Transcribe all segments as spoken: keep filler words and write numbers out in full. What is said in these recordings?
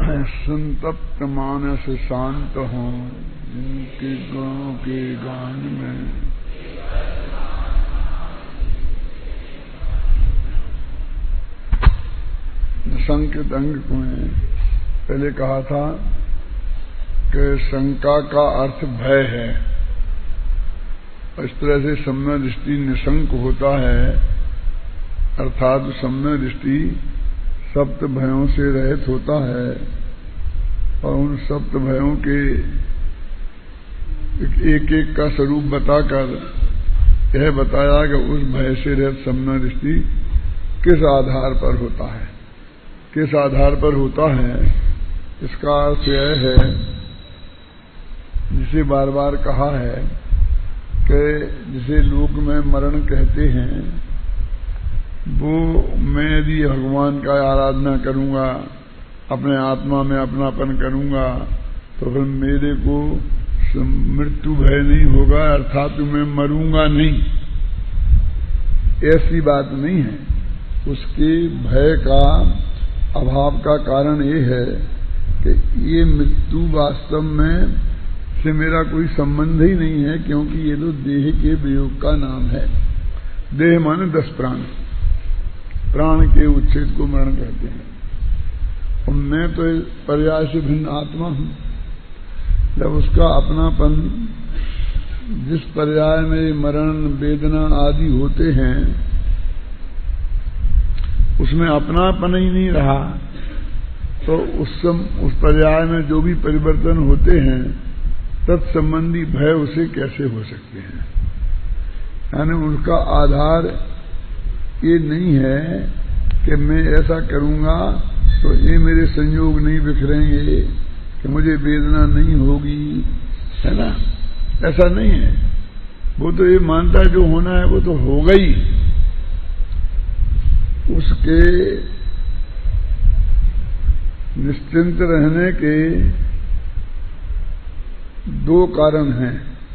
संतप्त मानस शांत हों, जिनके गुणों के गान में संकेत अंग में पहले कहा था कि शंका का अर्थ भय है। इस तरह से सम्य दृष्टि निशंक होता है, अर्थात सम्य दृष्टि सप्त भयों से रहित होता है और उन सप्त भयों के एक एक का स्वरूप बताकर यह बताया कि उस भय से रहित सम्य दृष्टि किस आधार पर होता है, किस आधार पर होता है। इसका अर्थ यह है, जिसे बार बार कहा है कि जिसे लोक में मरण कहते हैं, वो मैं यदि भगवान का आराधना करूंगा, अपने आत्मा में अपनापन करूंगा, तो फिर मेरे को मृत्यु भय नहीं होगा, अर्थात मैं मरूंगा नहीं। ऐसी बात नहीं है। उसके भय का अभाव का कारण ये है कि ये मृत्यु वास्तव में से मेरा कोई संबंध ही नहीं है, क्योंकि ये तो देह के वियोग का नाम है। देह माने दस प्राण, प्राण के उच्छेद को मरण कहते हैं। और मैं तो पर्याय से भिन्न आत्मा हूं। जब उसका अपनापन, जिस पर्याय में मरण वेदना आदि होते हैं, उसमें अपनापन ही नहीं रहा, तो उस सम, उस पर्याय में जो भी परिवर्तन होते हैं तत्संबंधी भय उसे कैसे हो सकते हैं। यानी उनका आधार ये नहीं है कि मैं ऐसा करूंगा तो ये मेरे संयोग नहीं बिखरेंगे, कि मुझे वेदना नहीं होगी, है ना। ऐसा नहीं है। वो तो ये मानता है जो होना है वो तो होगा ही। उसके निश्चिंत रहने के दो कारण हैं।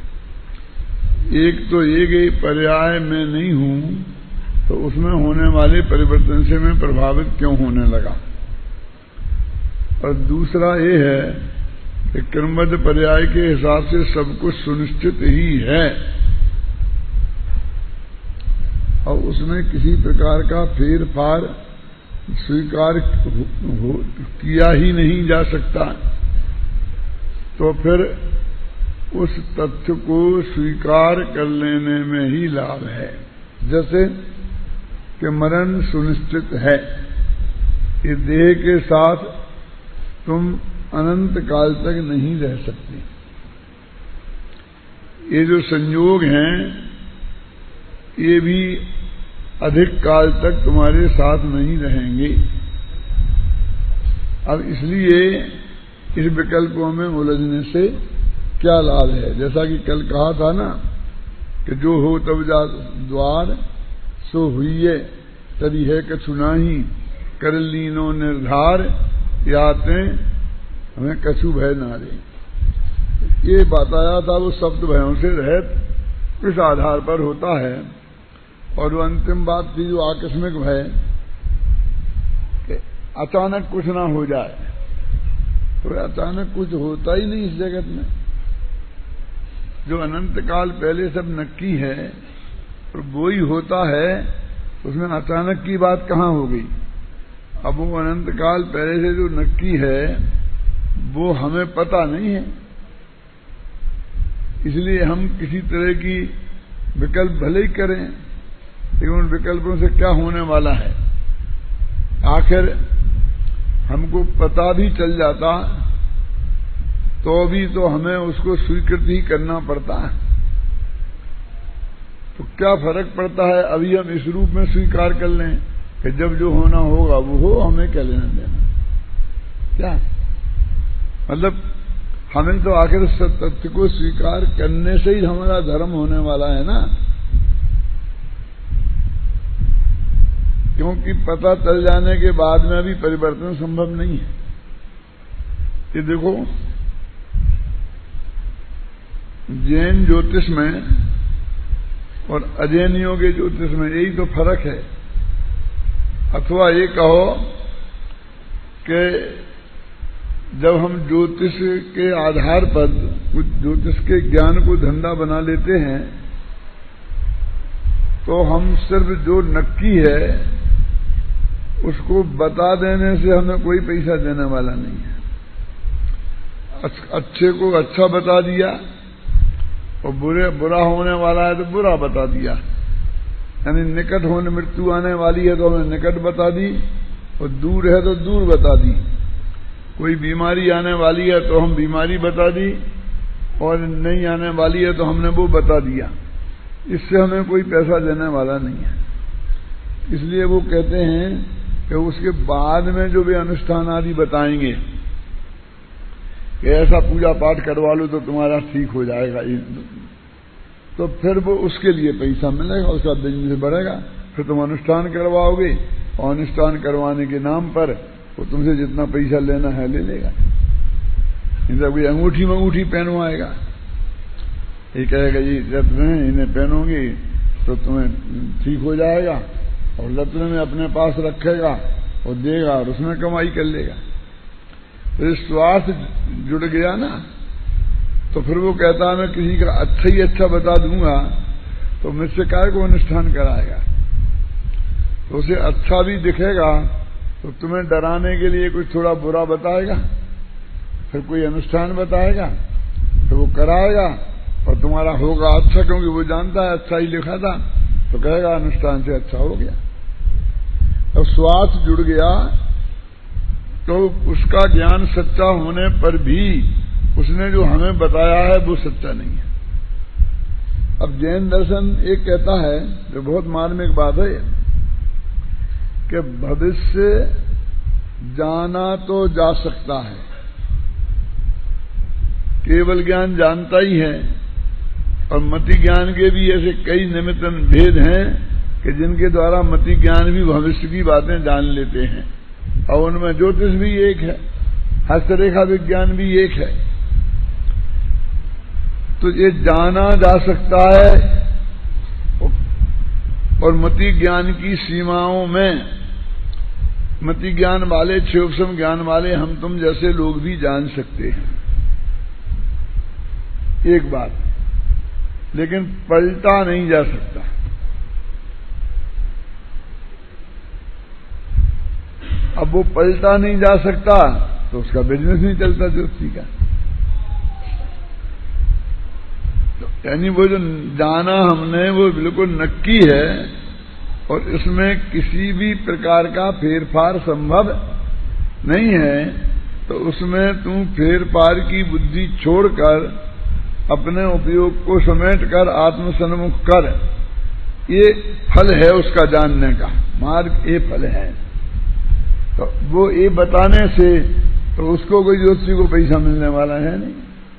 एक तो ये पर्याय में नहीं हूं तो उसमें होने वाले परिवर्तन से मैं प्रभावित क्यों होने लगा, और दूसरा ये है कि क्रमबद्ध पर्याय के हिसाब से सब कुछ सुनिश्चित ही है और उसमें किसी प्रकार का फेर फार स्वीकार किया ही नहीं जा सकता। तो फिर उस तथ्य को स्वीकार कर लेने में ही लाभ है। जैसे कि मरण सुनिश्चित है, ये देह के साथ तुम अनंत काल तक नहीं रह सकते। ये जो संयोग हैं ये भी अधिक काल तक तुम्हारे साथ नहीं रहेंगे। अब इसलिए इस विकल्पों में उलझने से क्या लाभ है। जैसा कि कल कहा था ना कि जो हो तब जा द्वार सो हुई तरी है कछु नाही, कर लीनो निर्धार याते हमें कछु भय ना रे। ये बताया था वो शब्द भयों से रहित इस आधार पर होता है। और वो अंतिम बात थी जो आकस्मिक भय, कि अचानक कुछ ना हो जाए। तो अचानक कुछ होता ही नहीं इस जगत में। जो अनंत काल पहले सब नक्की है और वो ही होता है, उसमें अचानक की बात कहाँ हो गई। अब वो अनंत काल पहले से जो नक्की है वो हमें पता नहीं है, इसलिए हम किसी तरह की विकल्प भले ही करें, लेकिन उन विकल्पों से क्या होने वाला है। आखिर हमको पता भी चल जाता तो भी तो हमें उसको स्वीकृति करना पड़ता है। तो क्या फर्क पड़ता है अभी हम इस रूप में स्वीकार कर लें कि जब जो होना होगा वो हो, हमें क्या लेना देना। क्या मतलब हमें तो आखिर सत्य को स्वीकार करने से ही हमारा धर्म होने वाला है ना, क्योंकि पता चल जाने के बाद में भी परिवर्तन संभव नहीं है। ये देखो जैन ज्योतिष में और अजैनियों के ज्योतिष में यही तो फर्क है। अथवा ये कहो कि जब हम ज्योतिष के आधार पर कुछ ज्योतिष के ज्ञान को धंधा बना लेते हैं तो हम सिर्फ जो नक्की है उसको बता देने से हमें कोई पैसा देने वाला नहीं है। अच्छे को अच्छा बता दिया और बुरे बुरा होने वाला है तो बुरा बता दिया, यानी निकट होने मृत्यु आने वाली है तो हमें निकट बता दी और दूर है तो दूर बता दी। कोई बीमारी आने वाली है तो हम बीमारी बता दी और नहीं आने वाली है तो हमने वो बता दिया। इससे हमें कोई पैसा देने वाला नहीं है। इसलिए वो कहते हैं कि उसके बाद में जो भी अनुष्ठान आदि बताएंगे कि ऐसा पूजा पाठ करवा लो तो तुम्हारा ठीक हो जाएगा, तो फिर वो उसके लिए पैसा मिलेगा, उसका बिजनेस बढ़ेगा। फिर तुम अनुष्ठान करवाओगे और अनुष्ठान करवाने के नाम पर वो तुमसे जितना पैसा लेना है ले लेगा। इनसे कोई अंगूठी मंगूठी पहनवाएगा, ये कहेगा ये रत्न है, इन्हें पहनोगी तो तुम्हें ठीक हो जाएगा, और रत्न में अपने पास रखेगा और देगा और उसमें कमाई कर लेगा। तो इस स्वार्थ जुड़ गया ना, तो फिर वो कहता है मैं किसी का अच्छा ही अच्छा बता दूंगा तो मुझसे काय को अनुष्ठान कराएगा। तो उसे अच्छा भी दिखेगा तो तुम्हें डराने के लिए कुछ थोड़ा बुरा बताएगा, फिर कोई अनुष्ठान बताएगा, फिर वो कराएगा और तुम्हारा होगा अच्छा, क्योंकि वो जानता है अच्छा ही लिखा था, तो कहेगा अनुष्ठान से अच्छा हो गया। अब स्वार्थ जुड़ गया तो उसका ज्ञान सच्चा होने पर भी उसने जो हमें बताया है वो सच्चा नहीं है। अब जैन दर्शन एक कहता है, जो बहुत मार्मिक बात है, कि भविष्य जाना तो जा सकता है, केवल ज्ञान जानता ही है, और मति ज्ञान के भी ऐसे कई निमित्त भेद हैं कि जिनके द्वारा मति ज्ञान भी भविष्य की बातें जान लेते हैं, और उनमें ज्योतिष भी एक है, हस्तरेखा विज्ञान भी एक है। तो ये जाना जा सकता है, और मति ज्ञान की सीमाओं में मति ज्ञान वाले, क्षोभसम ज्ञान वाले हम तुम जैसे लोग भी जान सकते हैं, एक बात, लेकिन पलटा नहीं जा सकता। अब वो पलटा नहीं जा सकता तो उसका बिजनेस नहीं चलता ज्योतिषी का। तो यानी वो जो जाना हमने वो बिल्कुल नक्की है, और इसमें किसी भी प्रकार का फेरफार संभव नहीं है। तो उसमें तुम फेरफार की बुद्धि छोड़कर अपने उपयोग को समेट कर आत्मसन्मुख कर, ये फल है उसका जानने का मार्ग, ये फल है। तो वो ये बताने से तो उसको कोई ज्योतिषी को पैसा मिलने वाला है नहीं,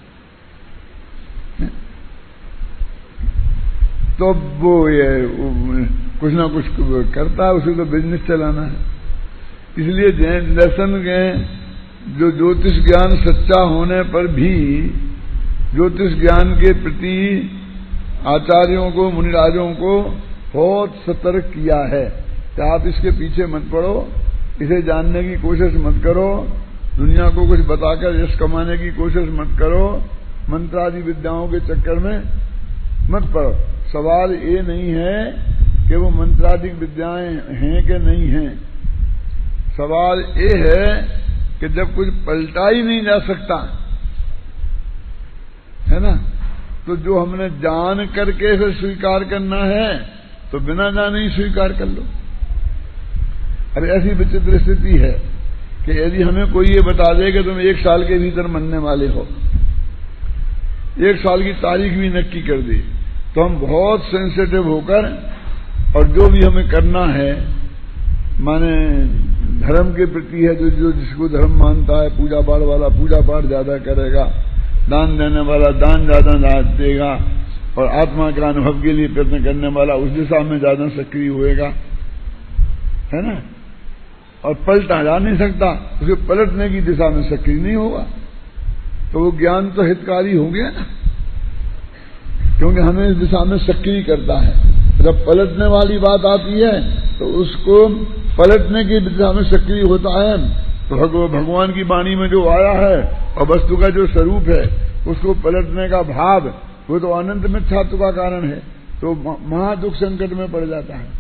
तो वो ये कुछ ना कुछ करता है, उसे तो बिजनेस चलाना है। इसलिए जैन दर्शन के जो ज्योतिष ज्ञान सच्चा होने पर भी ज्योतिष ज्ञान के प्रति आचार्यों को, मुनिराजों को बहुत सतर्क किया है कि आप इसके पीछे मत पड़ो, इसे जानने की कोशिश मत करो, दुनिया को कुछ बताकर यश कमाने की कोशिश मत करो, मंत्रादि विद्याओं के चक्कर में मत पड़ो। सवाल ये नहीं है कि वो मंत्रादि विद्याएं हैं कि नहीं हैं, सवाल ये है कि जब कुछ पलटा ही नहीं जा सकता है ना, तो जो हमने जान करके फिर स्वीकार करना है तो बिना जाने ही स्वीकार कर लो। अरे ऐसी विचित्र स्थिति है कि यदि हमें कोई ये बता दे कि तुम एक साल के भीतर मरने वाले हो, एक साल की तारीख भी नक्की कर दे, तो हम बहुत सेंसिटिव होकर और जो भी हमें करना है, माने धर्म के प्रति है, जो जो जिसको धर्म मानता है, पूजा पाठ वाला पूजा पाठ ज्यादा करेगा, दान देने वाला दान ज्यादा देगा, और आत्मा के अनुभव के लिए प्रयत्न करने वाला उस दिशा में ज्यादा सक्रिय होएगा, है ना। और पलटा जा नहीं सकता, उसे पलटने की दिशा में सक्रिय नहीं होगा, तो वो ज्ञान तो हितकारी हो गया ना, क्योंकि हमें इस दिशा में सक्रिय करता है। जब पलटने वाली बात आती है तो उसको पलटने की दिशा में सक्रिय होता है, तो भगवान की वाणी में जो आया है और वस्तु का जो स्वरूप है उसको पलटने का भाव, वो तो अनंत मिथ्यात्व का कारण है, तो महा दुख संकट में पड़ जाता है।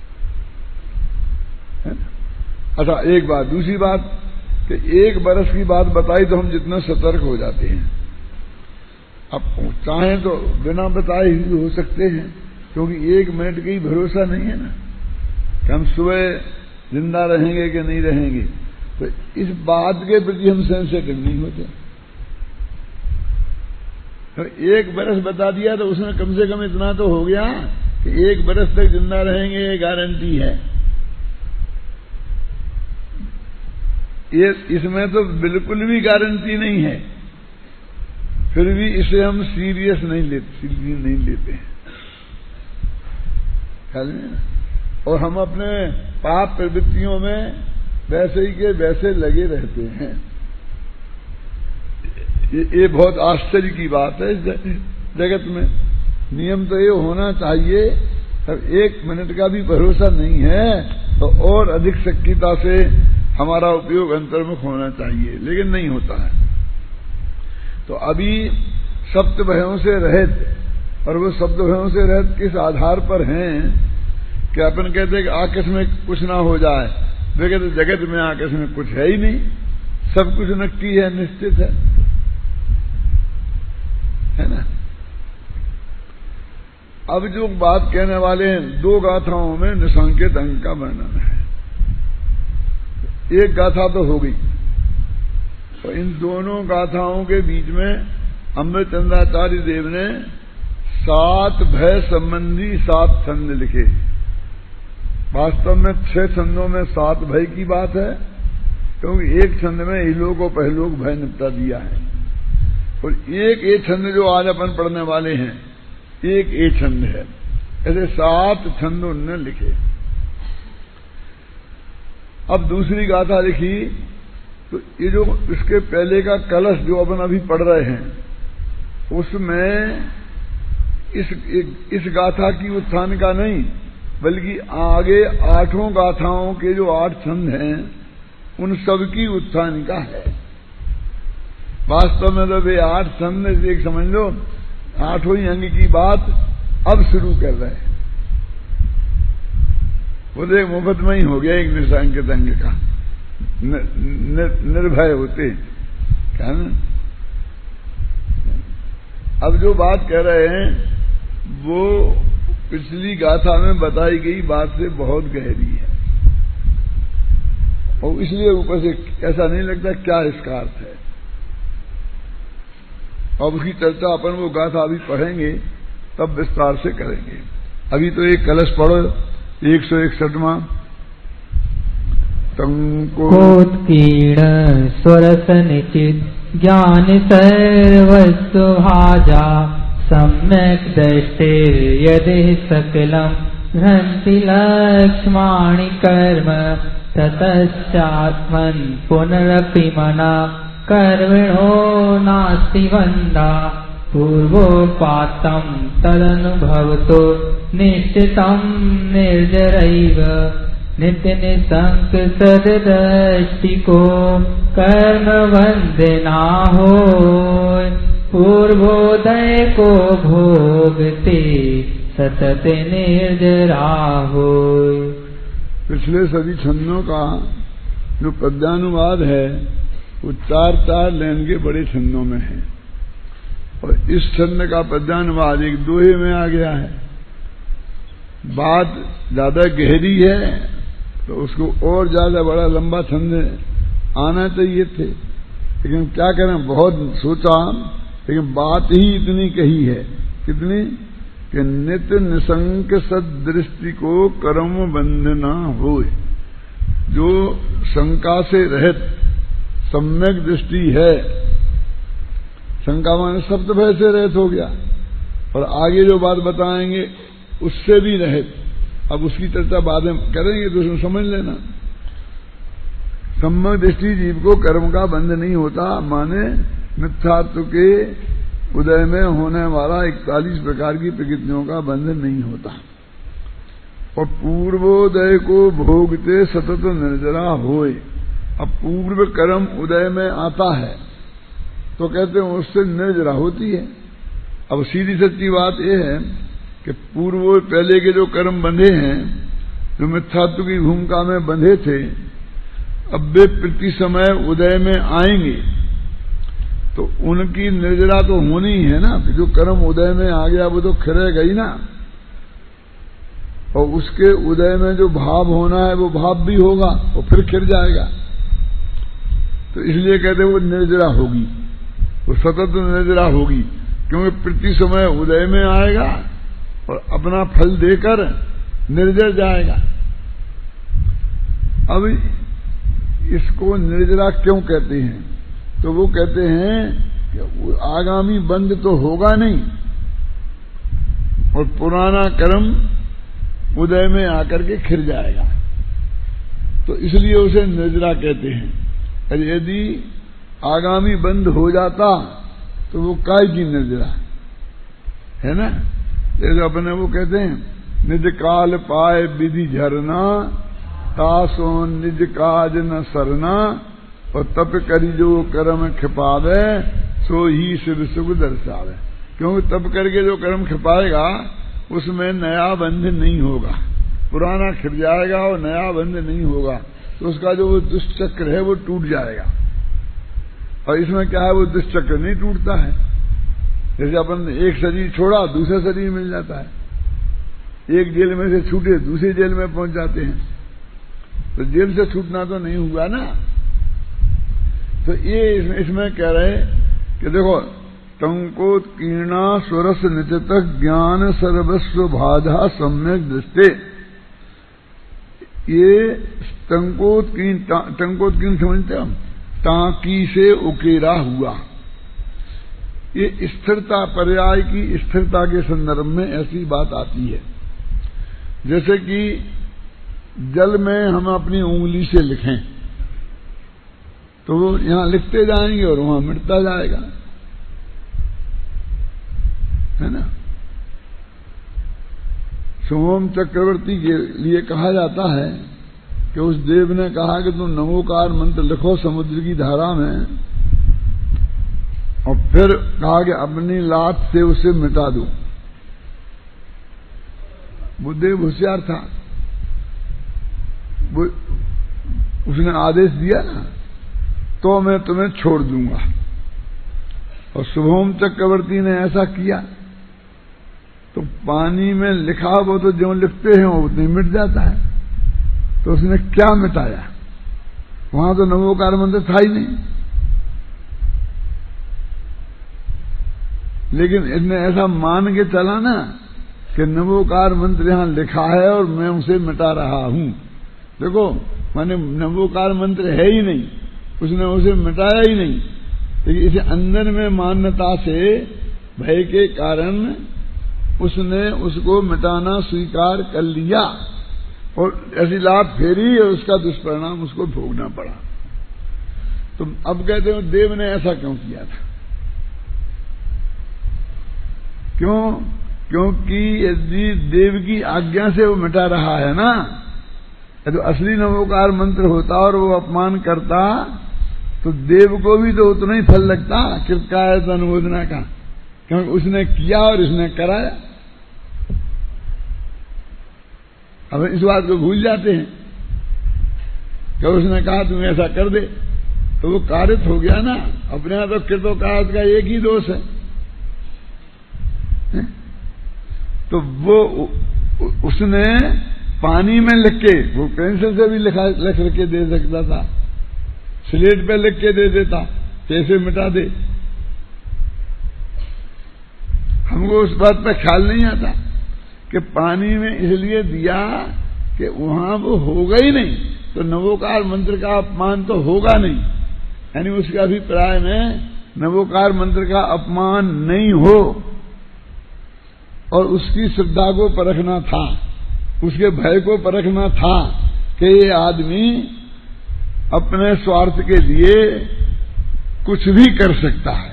अच्छा, एक बात। दूसरी बात कि एक बरस की बात बताई तो हम जितना सतर्क हो जाते हैं, अब चाहें तो बिना बताए ही हो सकते हैं, क्योंकि एक मिनट का ही भरोसा नहीं है ना कि हम सुबह जिंदा रहेंगे कि नहीं रहेंगे। तो इस बात के प्रति हम सेंसिटिव नहीं होते। तो एक बरस बता दिया तो उसमें कम से कम इतना तो हो गया कि एक बरस तक जिंदा रहेंगे, ये गारंटी है। ये इसमें तो बिल्कुल भी गारंटी नहीं है, फिर भी इसे हम सीरियस नहीं लेते सीरियस नहीं लेते हैं, ख्याल में ना। और हम अपने पाप प्रवृत्तियों में वैसे ही के वैसे लगे रहते हैं। ये, ये बहुत आश्चर्य की बात है इस जगत में। नियम तो ये होना चाहिए, अब एक मिनट का भी भरोसा नहीं है तो और अधिक सक्रियता से हमारा उपयोग अंतर्मुख होना चाहिए, लेकिन नहीं होता है। तो अभी सप्त भयों से रहित, और वो सप्त भयों से रहित किस आधार पर हैं कि अपन कहते हैं कि आकाश में कुछ ना हो जाए, वे कहते जगत में आकाश में कुछ है ही नहीं, सब कुछ नक्की है, निश्चित है, है ना। अब जो बात कहने वाले हैं, दो गाथाओं में निसंकेत अंग का वर्णन है। एक गाथा तो हो गई, और इन दोनों गाथाओं के बीच में अमृतचंद्राचार्य देव ने सात भय संबंधी सात छंद लिखे। वास्तव में छह छंदों में सात भय की बात है, क्योंकि एक छंद में इलोक और पहलोक भय निपटा दिया है, और एक एक छंद जो आज अपन पढ़ने वाले हैं एक एक छंद है। ऐसे सात छंद उन्होंने लिखे। अब दूसरी गाथा लिखी तो ये जो इसके पहले का कलश जो अपन अभी पढ़ रहे हैं, उसमें इस इस गाथा की उत्थान का नहीं, बल्कि आगे आठों गाथाओं के जो आठ छंद हैं उन सब की उत्थान का है। वास्तव में तो वे आठ छंद एक समझ लो आठों ही अंग की बात अब शुरू कर रहे हैं। वो देख मुफ्त में ही हो गया एक निसंकेत अंग का, न, न, निर्भय होते क्या ना। अब जो बात कह रहे हैं वो पिछली गाथा में बताई गई बात से बहुत गहरी है, और इसलिए ऊपर से ऐसा नहीं लगता क्या इसका अर्थ है। अब उसकी चर्चा अपन वो गाथा अभी पढ़ेंगे तब विस्तार से करेंगे। अभी तो एक कलश पढ़ो, एक सौ इकसठवां। कोत्कीर्ण स्वरस निचित ज्ञान सर्वस्व भाजा सम्यक दृष्टिर्यदि सकलम भ्रंति लक्ष्माणि कर्म ततश्चात्मन् पुनरपि मना कर्मिणो नास्ति वंदा पूर्वोपात्तं तदनुभवतो निश्चितं निर्जरैव नित्य निसंक सदृष्टिको कर्म वंदना होय पूर्वोदय को भोगते सतत निर्जरा होय। पिछले सभी छंदों का जो पद्यानुवाद है वो चार चार लाइन के बड़े छंदों में है, और इस छंद का पद्यानुवाद एक दोहे में आ गया है। बात ज्यादा गहरी है तो उसको और ज्यादा बड़ा लंबा छंद आना चाहिए थे, लेकिन क्या करें, बहुत सोचा, लेकिन बात ही इतनी कही है। कितनी कि नित्य निसंक सदृष्टि को कर्म बंधना होए। जो शंका से रहित सम्यक दृष्टि है, शंका माने शब्द भय से रहित हो गया, और आगे जो बात बताएंगे उससे भी रहित। अब उसकी चर्चा बाद में करेंगे तो उसमें समझ लेना। सम्यक दृष्टि जीव को कर्म का बंध नहीं होता, माने मिथ्यात्व के उदय में होने वाला इकतालीस प्रकार की प्रकृतियों का बंध नहीं होता, और पूर्वोदय को भोगते सतत निर्जरा होए। अब पूर्व कर्म उदय में आता है तो कहते हैं उससे निर्जरा होती है। अब सीधी सच्ची बात यह है कि पूर्व पहले के जो कर्म बंधे हैं, जो मिथ्यात्व की भूमिका में बंधे थे, अब वे प्रति समय उदय में आएंगे तो उनकी निर्जरा तो होनी ही है ना। जो कर्म उदय में आ गया वो तो खिरेगा ही ना, और उसके उदय में जो भाव होना है वो भाव भी होगा और फिर खिर जाएगा। तो इसलिए कहते वो निर्जरा होगी, वो सतत निर्जरा होगी, क्योंकि प्रति समय उदय में आएगा और अपना फल देकर निर्जर जाएगा। अब इसको निर्जरा क्यों कहते हैं? तो वो कहते हैं कि आगामी बंध तो होगा नहीं और पुराना कर्म उदय में आकर के खिर जाएगा, तो इसलिए उसे निर्जरा कहते हैं। यदि आगामी बंध हो जाता तो वो काय की निर्जरा है ना। जैसे अपने वो कहते हैं निज काल पाए विधि झरना, तासो निज काज न सरना, और तप करी जो कर्म खिपावे सो ही शिव सुख दर्शावे। क्योंकि तप करके जो कर्म खिपाएगा उसमें नया बंध नहीं होगा, पुराना खिर जाएगा और नया बंध नहीं होगा, तो उसका जो वो दुष्चक्र है वो टूट जाएगा। और इसमें क्या है, वो दुष्चक्र नहीं टूटता है। जैसे अपन एक शरीर छोड़ा दूसरा शरीर मिल जाता है, एक जेल में से छूटे दूसरी जेल में पहुंच जाते हैं, तो जेल से छूटना तो नहीं हुआ ना। तो ये इसमें, इसमें कह रहे कि देखो टंकोत्कीर्णा स्वरस निचित ज्ञान सर्वस्व बाधा सम्यक दृष्टे। ये टंकोत्कीर्ण, टंकोत्कीर्ण समझते हो, टांकी से उकेरा हुआ, ये स्थिरता, पर्याय की स्थिरता के संदर्भ में ऐसी बात आती है। जैसे कि जल में हम अपनी उंगली से लिखें तो वो यहां लिखते जाएंगे और वहां मिटता जाएगा, है ना। सोम चक्रवर्ती के लिए कहा जाता है कि उस देव ने कहा कि तुम नमोकार मंत्र लिखो समुद्र की धारा में, और फिर कहा कि अपनी लात से उसे मिटा दो। वो देव होशियार था, वो उसने आदेश दिया ना, तो मैं तुम्हें छोड़ दूंगा। और शुभोम चक्रवर्ती ने ऐसा किया तो पानी में लिखा वो तो जो लिखते हैं वो उतनी मिट जाता है। तो उसने क्या मिटाया, वहां तो नमोकार मंत्र था ही नहीं, लेकिन इसने ऐसा मान के चला ना कि नमोकार मंत्र यहां लिखा है और मैं उसे मिटा रहा हूं। देखो माने नमोकार मंत्र है ही नहीं, उसने उसे मिटाया ही नहीं, लेकिन इसे अंदर में मान्यता से भय के कारण उसने उसको मिटाना स्वीकार कर लिया और ऐसी लाभ फेरी और उसका दुष्परिणाम उसको भोगना पड़ा। तो अब कहते हो देव ने ऐसा क्यों किया था? क्यों? क्योंकि यदि देव की आज्ञा से वो मिटा रहा है ना, तो असली नमोकार मंत्र होता और वो अपमान करता तो देव को भी तो उतना ही फल लगता कृतकायत अनुमोदना का, क्योंकि उसने किया और इसने कराया। अब इस बात को भूल जाते हैं कि उसने कहा तुम ऐसा कर दे तो वो कारित हो गया ना। अपने यहां तो कृतकायत का एक ही दोष है, है? तो वो उसने पानी में लिख के, वो पेंसिल से भी लिखा लिख के दे सकता था, स्लेट पे लिख के दे देता, कैसे मिटा दे। हमको उस बात पर ख्याल नहीं आता कि पानी में इसलिए दिया कि वहां वो होगा ही नहीं, तो नवोकार मंत्र का अपमान तो होगा नहीं। यानी उसके अभिप्राय में नवोकार मंत्र का अपमान नहीं हो और उसकी श्रद्धा को परखना था, उसके भय को परखना था कि ये आदमी अपने स्वार्थ के लिए कुछ भी कर सकता है।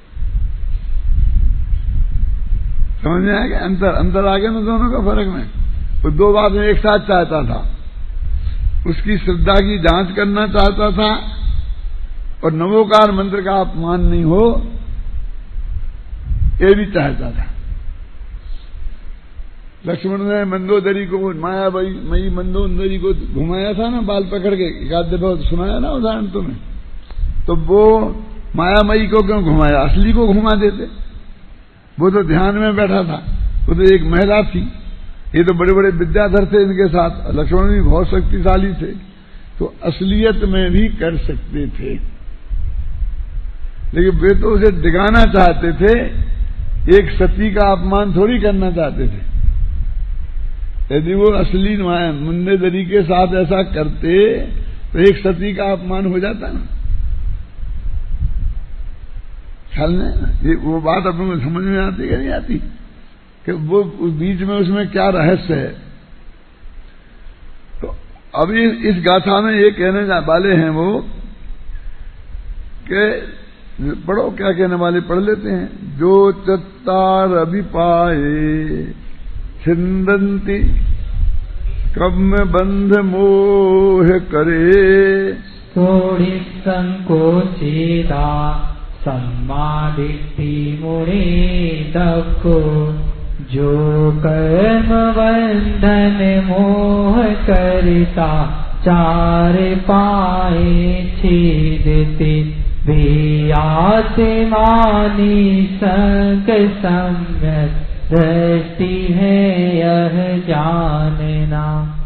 समझ में आया? अंतर अंतर आ गया ना दोनों का फर्क में। वो दो बातें एक साथ चाहता था, उसकी श्रद्धा की जांच करना चाहता था और नमोकार मंत्र का अपमान नहीं हो ये भी चाहता था। लक्ष्मण ने मंदोदरी को माया मई मंदोदरी को घुमाया था ना, बाल पकड़ के, एक आध दफा सुनाया ना उदाहरण तुम्हें। तो वो मायामयी को क्यों घुमाया, असली को घुमा देते। वो तो ध्यान में बैठा था, वो तो एक महिला थी, ये तो बड़े बड़े विद्याधर थे इनके साथ, लक्ष्मण भी बहुत शक्तिशाली थे, तो असलियत में भी कर सकते थे। लेकिन वे तो उसे दिखाना चाहते थे, एक सती का अपमान थोड़ी करना चाहते थे। यदि वो असली मंदोदरी के साथ ऐसा करते तो एक सती का अपमान हो जाता ना। ख्याल में ये वो बात अपने समझ में आती कि नहीं आती कि वो बीच में उसमें क्या रहस्य है। तो अभी इस गाथा में ये कहने वाले हैं वो कि पढ़ो, क्या कहने वाले पढ़ लेते हैं। जो चत्तार अभी पाए छिंदंती कब्म बंध मोह करे, थोड़ी संकोचिता सम्मादिति मुनि दको, जो कर्म बंधन मोह करता चार पाए छेदते, भी आत्मानी संग सम्यक दृष्टि है यह जानना।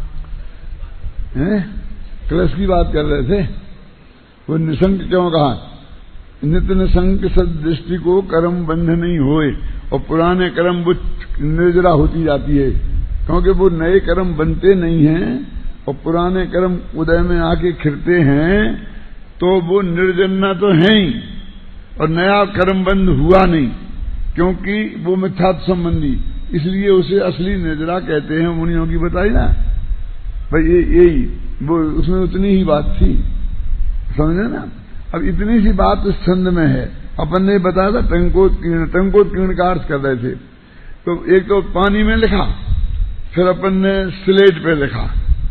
क्लेश की बात कर रहे थे, वो निसंक क्यों कहा, नित्य निसंक सदृष्टि को कर्म बंध नहीं होए, और पुराने कर्म वो निर्जरा होती जाती है, क्योंकि वो नए कर्म बनते नहीं हैं और पुराने कर्म उदय में आके खिरते हैं, तो वो निर्जन्ना तो है ही और नया कर्म बंध हुआ नहीं, क्योंकि वो मिथ्यात्व संबंधी, इसलिए उसे असली निर्जरा कहते हैं। मुनियों की बताई ना भाई, ये यही वो उसमें उतनी ही बात थी, समझे ना। अब इतनी सी बात इस छंद में है। अपन ने बताया था टंकोत्कीर्ण, टंकोत्कीर्ण का अर्थ कर रहे थे। तो एक तो पानी में लिखा, फिर अपन ने स्लेट पे लिखा,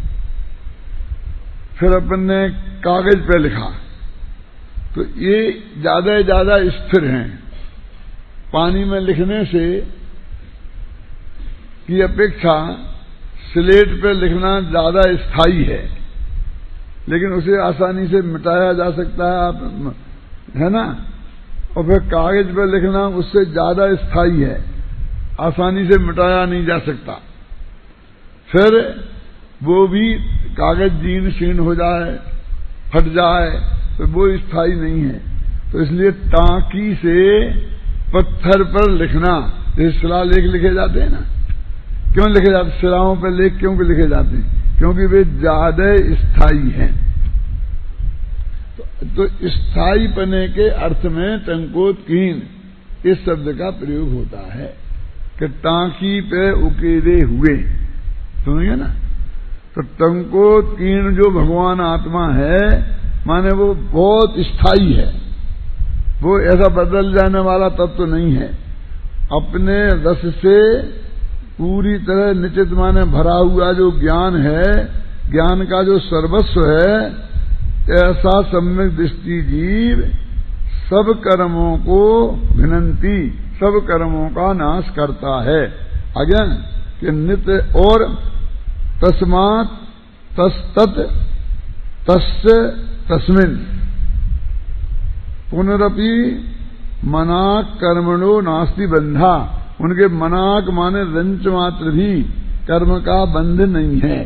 फिर अपन ने कागज पे लिखा, तो ये ज्यादा ज्यादा स्थिर हैं। पानी में लिखने से की अपेक्षा स्लेट पे लिखना ज्यादा स्थायी है, लेकिन उसे आसानी से मिटाया जा सकता है, आप है ना। और फिर कागज पे लिखना उससे ज्यादा स्थायी है, आसानी से मिटाया नहीं जा सकता। फिर वो भी कागज जीर्ण शीर्ण हो जाए, फट जाए, तो वो स्थायी नहीं है। तो इसलिए टांकी से पत्थर पर लिखना, जैसे शिलालेख लिखे जाते हैं ना, क्यों लिखे जाते, शिलाओं पर लेख क्यों लिखे जाते हैं, क्योंकि वे ज्यादा स्थायी हैं। तो, तो स्थायी पने के अर्थ में टंकोत्कीर्ण इस शब्द का प्रयोग होता है कि टांकी पे उकेरे हुए, सुनिए ना। तो टंकोत्कीर्ण जो भगवान आत्मा है, माने वो बहुत स्थायी है, वो ऐसा बदल जाने वाला तत्व तो नहीं है। अपने रस से पूरी तरह निश्चित माने भरा हुआ जो ज्ञान है, ज्ञान का जो सर्वस्व है, ऐसा सम्यक दृष्टि जीव सब कर्मों को विनंती, सब कर्मों का नाश करता है। आगे कि नित्य और तस्मात् तस्तत् तस्य तस्मिन् पुनरपि मनाक कर्मणो नास्ति बंधा, उनके मनाक माने रंच मात्र भी कर्म का बंध नहीं है,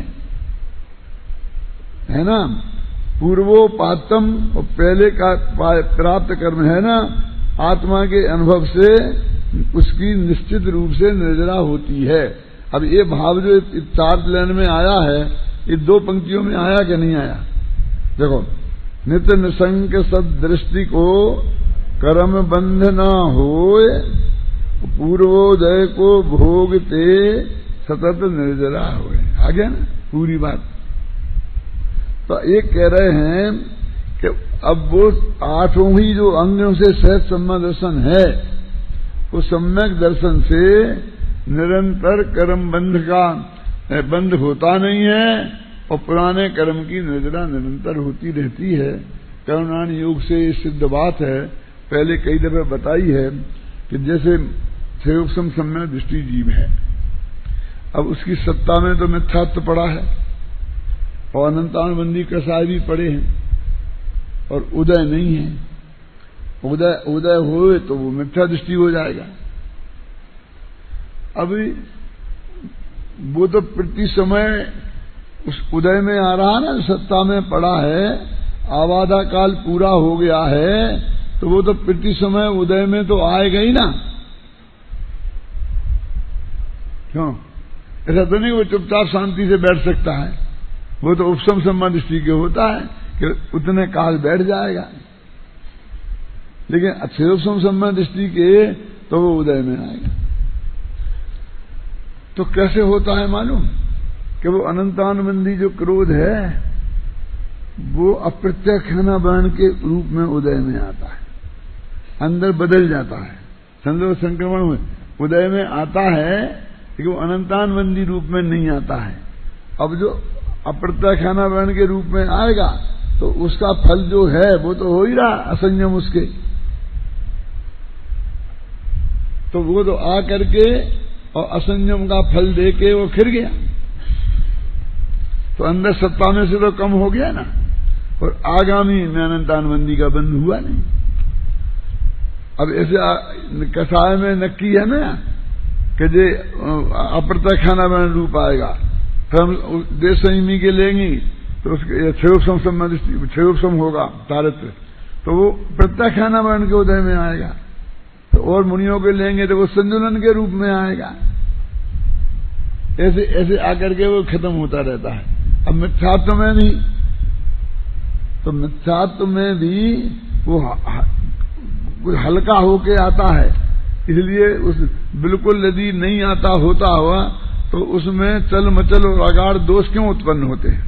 है ना। पूर्वोपातम और पहले का प्राप्त कर्म है ना, आत्मा के अनुभव से उसकी निश्चित रूप से निर्जरा होती है। अब ये भाव जो चार लाइन में आया है, ये दो पंक्तियों में आया कि नहीं आया, देखो। नित्य निसंक सदृष्टि को कर्म बंध न होए, पूर्वोदय को भोगते सतत निर्जरा होए। आ गया ना पूरी बात। तो ये कह रहे हैं कि अब वो आठों ही जो अंगों से सहज सम्यक दर्शन है, उस सम्यक दर्शन से निरंतर कर्म बंध का बंध होता नहीं है और पुराने कर्म की निर्जरा निरंतर होती रहती है। करुणान योग से ये सिद्ध बात है, पहले कई दफे बताई है कि जैसे क्षयोपम सम्य दृष्टि जीव है, अब उसकी सत्ता में तो मिथ्यात्व पड़ा है और अनंतानुबंधी कसाय भी पड़े हैं और उदय नहीं है। उदय उदय होए तो वो मिथ्या दृष्टि हो जाएगा। अभी वो तो प्रति समय उस उदय में आ रहा ना, सत्ता में पड़ा है, आवाधा काल पूरा हो गया है, तो वो तो प्रति समय उदय में तो आएगा ही ना। क्यों? ऐसा तो नहीं वो चुपचाप शांति से बैठ सकता है, वो तो उपशम सम्मान दृष्टि के होता है कि उतने काल बैठ जाएगा, लेकिन अच्छे उपशम सम्मान दृष्टि के तो वो उदय में आएगा। तो कैसे होता है मालूम कि वो अनंतानुबंधी जो क्रोध है वो अप्रत्यक्षाना वर्ण के रूप में उदय में आता है, अंदर बदल जाता है, संदर्भ संक्रमण में उदय में आता है, लेकिन वो अनंतानुबंधी रूप में नहीं आता है। अब जो अप्रत्यक्षाना वर्ण के रूप में आएगा तो उसका फल जो है वो तो हो ही रहा असंयम उसके, तो वो तो आ करके और असंयम का फल देके वो फिर गया, तो अंदर सत्ता में से तो कम हो गया ना, और आगामी में अनंतानुबंधी का बंध हुआ नहीं। अब ऐसे कसाय में नक्की है ना कि जे अप्रत्यक्षाना वर्ण रूप आएगा, फिर हम देश संयमी के लेंगे तो उसके क्षयोपम सम्मान क्षयोपम होगा तारित्र, तो वो प्रत्यक्षाना वर्ण के उदय में आएगा। तो और मुनियों के लेंगे तो वो संजुलन के रूप में आएगा। ऐसे ऐसे आकर के वो खत्म होता रहता है। अब मिथ्यात्व में भी, तो मिथ्यात्व में भी वो कुछ हल्का होके आता है, इसलिए उस बिल्कुल यदि नहीं आता होता हुआ तो उसमें चल मचल और अगाड़ दोष क्यों उत्पन्न होते हैं?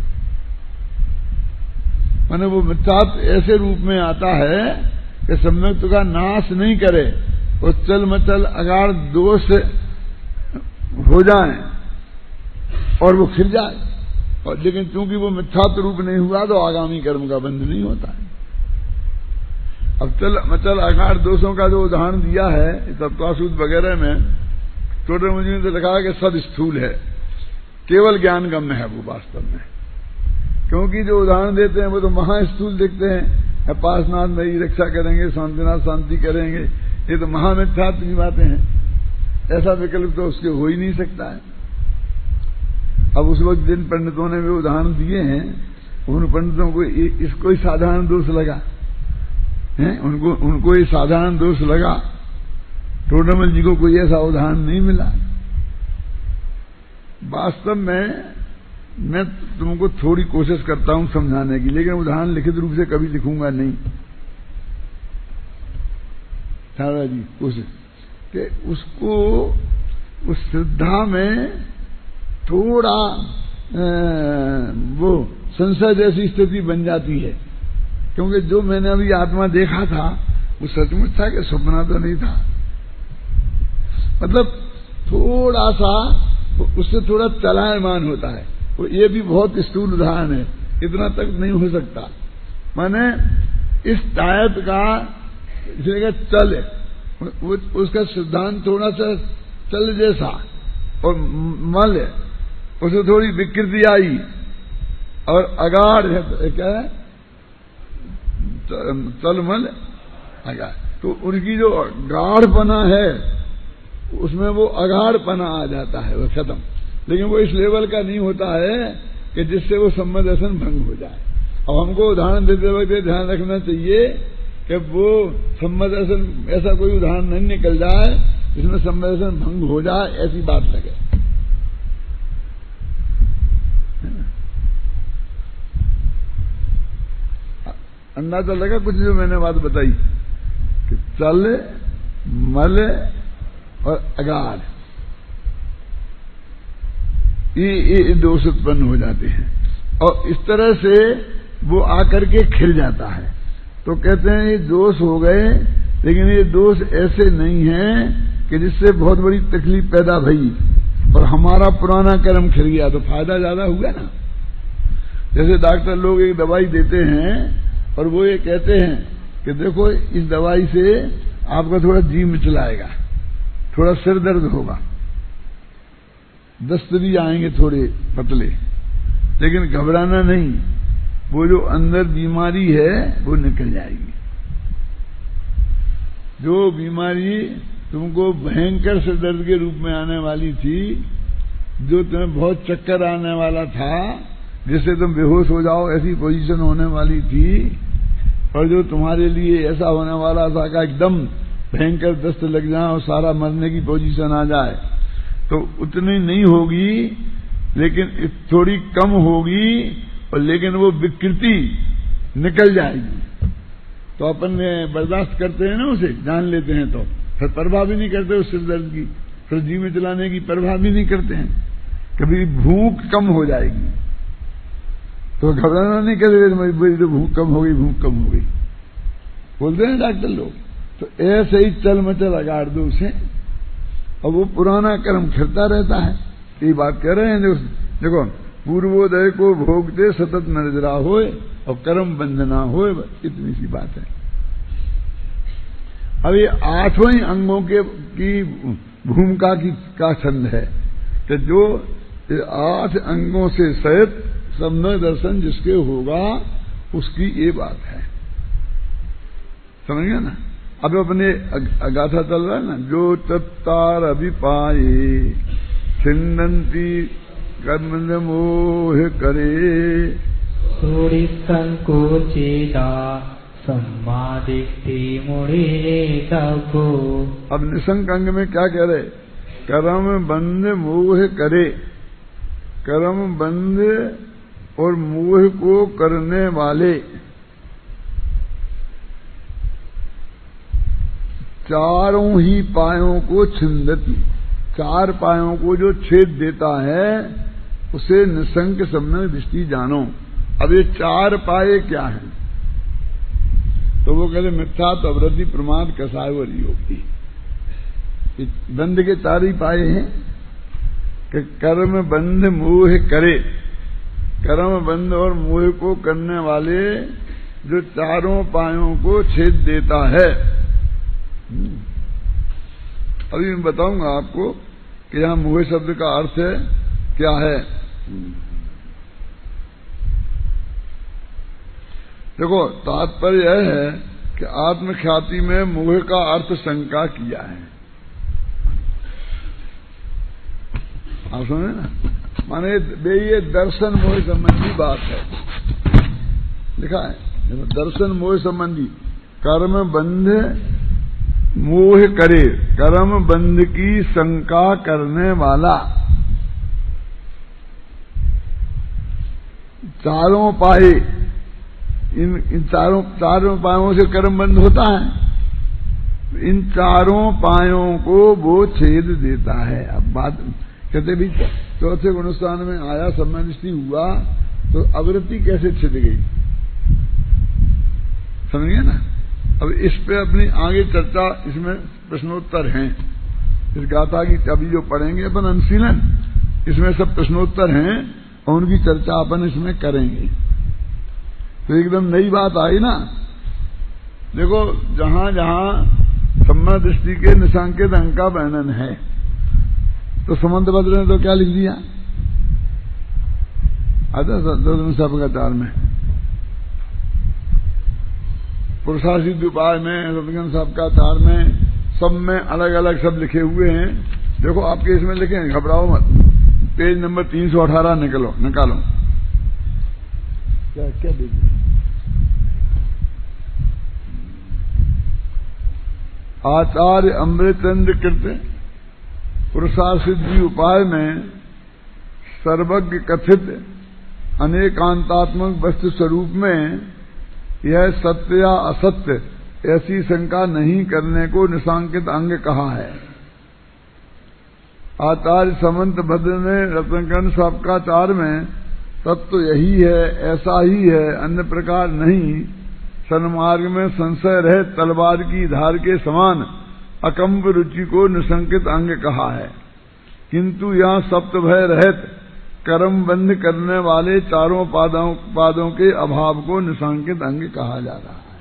माने वो मिथ्यात्व ऐसे रूप में आता है कि सम्यक्त्व का नाश नहीं करे और चल मचल अगाड़ दोष हो जाए और वो खिल जाए, और लेकिन चूंकि वो मिथ्यात्व रूप नहीं हुआ तो आगामी कर्म का बंध नहीं होता है। अब चल मचल अगाड़ दोषों का जो उदाहरण दिया है तत्वासूद वगैरह में, छोटे मुझे ने तो लिखा है कि सद स्थूल है, केवल ज्ञान गम्य है वो वास्तव में, क्योंकि जो उदाहरण देते हैं वो तो महास्थूल दिखते हैं, पासनाथ मेरी रक्षा करेंगे, शांतिनाथ शांति करेंगे, ये तो महामिथ्यात्व की बातें हैं। ऐसा विकल्प तो उसके हो ही नहीं सकता है। अब उस वक्त जिन पंडितों ने भी उदाहरण दिए हैं उन पंडितों को इसको ही साधारण दोष लगा है, उनको उनको ये साधारण दोष लगा, टोडरमल जी को कोई ऐसा उदाहरण नहीं मिला। वास्तव में मैं तुमको थोड़ी कोशिश करता हूं समझाने की, लेकिन उदाहरण लिखित रूप से कभी लिखूंगा नहीं। सारा जी कोशिश कि उसको उस श्रद्धा में थोड़ा वो संशय जैसी स्थिति बन जाती है, क्योंकि जो मैंने अभी आत्मा देखा था वो सचमुच था कि सपना तो नहीं था। मतलब थोड़ा सा उससे थोड़ा चलायमान होता है। वो ये भी बहुत स्थूल उदाहरण है, इतना तक नहीं हो सकता। माने इस टाइप का इसलिए चल वो उसका सिद्धांत थोड़ा सा चल जैसा, और मल उसे थोड़ी विकृति आई, और अगाढ़ है क्या है चल मल अगाढ़, तो उनकी जो गाढ़पना है उसमें वो अगाढ़पना आ जाता है, वो खत्म। लेकिन वो इस लेवल का नहीं होता है कि जिससे वो सम्मत दर्शन भंग हो जाए। अब हमको उदाहरण देते वक्त ध्यान रखना चाहिए कि वो सम्मत दर्शन ऐसा कोई उदाहरण नहीं निकल जाए जिसमें सम्मत दर्शन भंग हो जाए, ऐसी बात लगे। अंदाजा लगा कुछ जो मैंने बात बताई कि चल मल और अगाढ़ ये ये दोष उत्पन्न हो जाते हैं, और इस तरह से वो आकर के खिल जाता है। तो कहते हैं ये दोष हो गए, लेकिन ये दोष ऐसे नहीं है कि जिससे बहुत बड़ी तकलीफ पैदा भई और हमारा पुराना कर्म खिल गया, तो फायदा ज्यादा हुआ ना। जैसे डॉक्टर लोग एक दवाई देते हैं और वो ये कहते हैं कि देखो इस दवाई से आपका थोड़ा जी मिचलाएगा, थोड़ा सिर दर्द होगा, दस्तरी आएंगे थोड़े पतले, लेकिन घबराना नहीं, वो जो अंदर बीमारी है वो निकल जाएगी। जो बीमारी तुमको भयंकर सिर दर्द के रूप में आने वाली थी, जो तुम्हें बहुत चक्कर आने वाला था, जिससे तुम बेहोश हो जाओ ऐसी पोजीशन होने वाली थी, और जो तुम्हारे लिए ऐसा होने वाला था कि एकदम भयंकर दस्त लग जाए और सारा मरने की पोजीशन आ जाए, तो उतनी नहीं होगी, लेकिन थोड़ी कम होगी, और लेकिन वो विकृति निकल जाएगी। तो अपन बर्दाश्त करते हैं ना, उसे जान लेते हैं, तो फिर परवाह भी नहीं करते उस सिर दर्द की, फिर जी में चलाने की परवाह भी नहीं करते हैं। कभी भूख कम हो जाएगी तो घबराना नहीं करेगा, तो भूख कम हो गई, भूख कम हो गई बोलते हैं डॉक्टर लोग। तो ऐसे ही चल मचल अगाड़ दो उसे, और वो पुराना कर्म फिरता रहता है। ये बात कह रहे हैं, देखो पूर्वोदय को भोगते सतत नजरा होए और कर्म बंधना होए, इतनी सी बात है। अब ये आठवें अंगों के की भूमिका की का छंद है कि जो आठ अंगों से सहित सम्यक दर्शन जिसके होगा उसकी ये बात है, समझ गया ना। अब अपने गाथा चल रहा है ना, जो तत्तार अभी पाए छिन्नंती कर्म मोह करे, थोड़ी संकोचिता सम्मादिति मुड़े तको। अब निसंक अंग में क्या कह रहे, कर्म बंध मोह करे, कर्म बंध और मोह को करने वाले चारों ही पायों को छिंदती, चार पायों को जो छेद देता है उसे निसंक सम्यक दृष्टि जानो। अब ये चार पाए क्या हैं, तो वो कहते मिथ्या तो अवृद्धि प्रमाद कसाय और योगी। बंध के चार ही पाए हैं कि कर्म बंध मोह करे, कर्म बंध और मोह को करने वाले जो चारों पायों को छेद देता है। अभी मैं बताऊंगा आपको कि यहां मोह शब्द का अर्थ है क्या है। देखो तात्पर्य यह है कि आत्मख्याति में मोह का अर्थ शंका किया है, आप सुने ना, माने बे ये दर्शन मोह संबंधी बात है, लिखा है दर्शन मोह संबंधी। कर्म बंध मोह करे, कर्म बंध की शंका करने वाला, चारों पाए, इन इन चारों चारों पायों से कर्म बंध होता है, इन चारों पायों को वो छेद देता है। अब बात कहते भी चौथे गुणस्थान में आया सम्यदृष्टि हुआ तो आवृत्ति कैसे छिद गई, समझिए ना। अब इस पे अपनी आगे चर्चा, इसमें प्रश्नोत्तर हैं, इस गाथा की अभी जो पढ़ेंगे अपन अनुशीलन, इसमें सब प्रश्नोत्तर हैं और उनकी चर्चा अपन इसमें करेंगे। तो एकदम नई बात आई ना। देखो जहां जहां सम्यक दृष्टि के निसंकेत अंग का वर्णन है, तो समंत भद्र ने तो क्या लिख दिया, आता सब का चार में, पुरुषासिद्ध उपाय में, सतगन साहब का चार में, सब में अलग अलग सब लिखे हुए हैं। देखो आपके इसमें लिखे, घबराओ मत, पेज नंबर तीन सौ अठारह निकलो निकालो। क्या क्या देखिए, आचार्य अमृतचंद्र कृत पुरुषासिद्धि उपाय में सर्वज्ञ कथित अनेकांतात्मक वस्तु स्वरूप में यह सत्य या असत्य ऐसी शंका नहीं करने को निसंकेत अंग कहा है। आचार्य समंत भद्र ने रत्नकर्ण साहब का चार में तत्व तो यही है, ऐसा ही है, अन्य प्रकार नहीं, सन्मार्ग में संशय रहित तलवार की धार के समान अकंप रुचि को निसंकेत अंग कहा है। किंतु यहाँ सप्त भय रहित कर्म बंध करने वाले चारों पादों पादों के अभाव को निशांकित अंग कहा जा रहा है।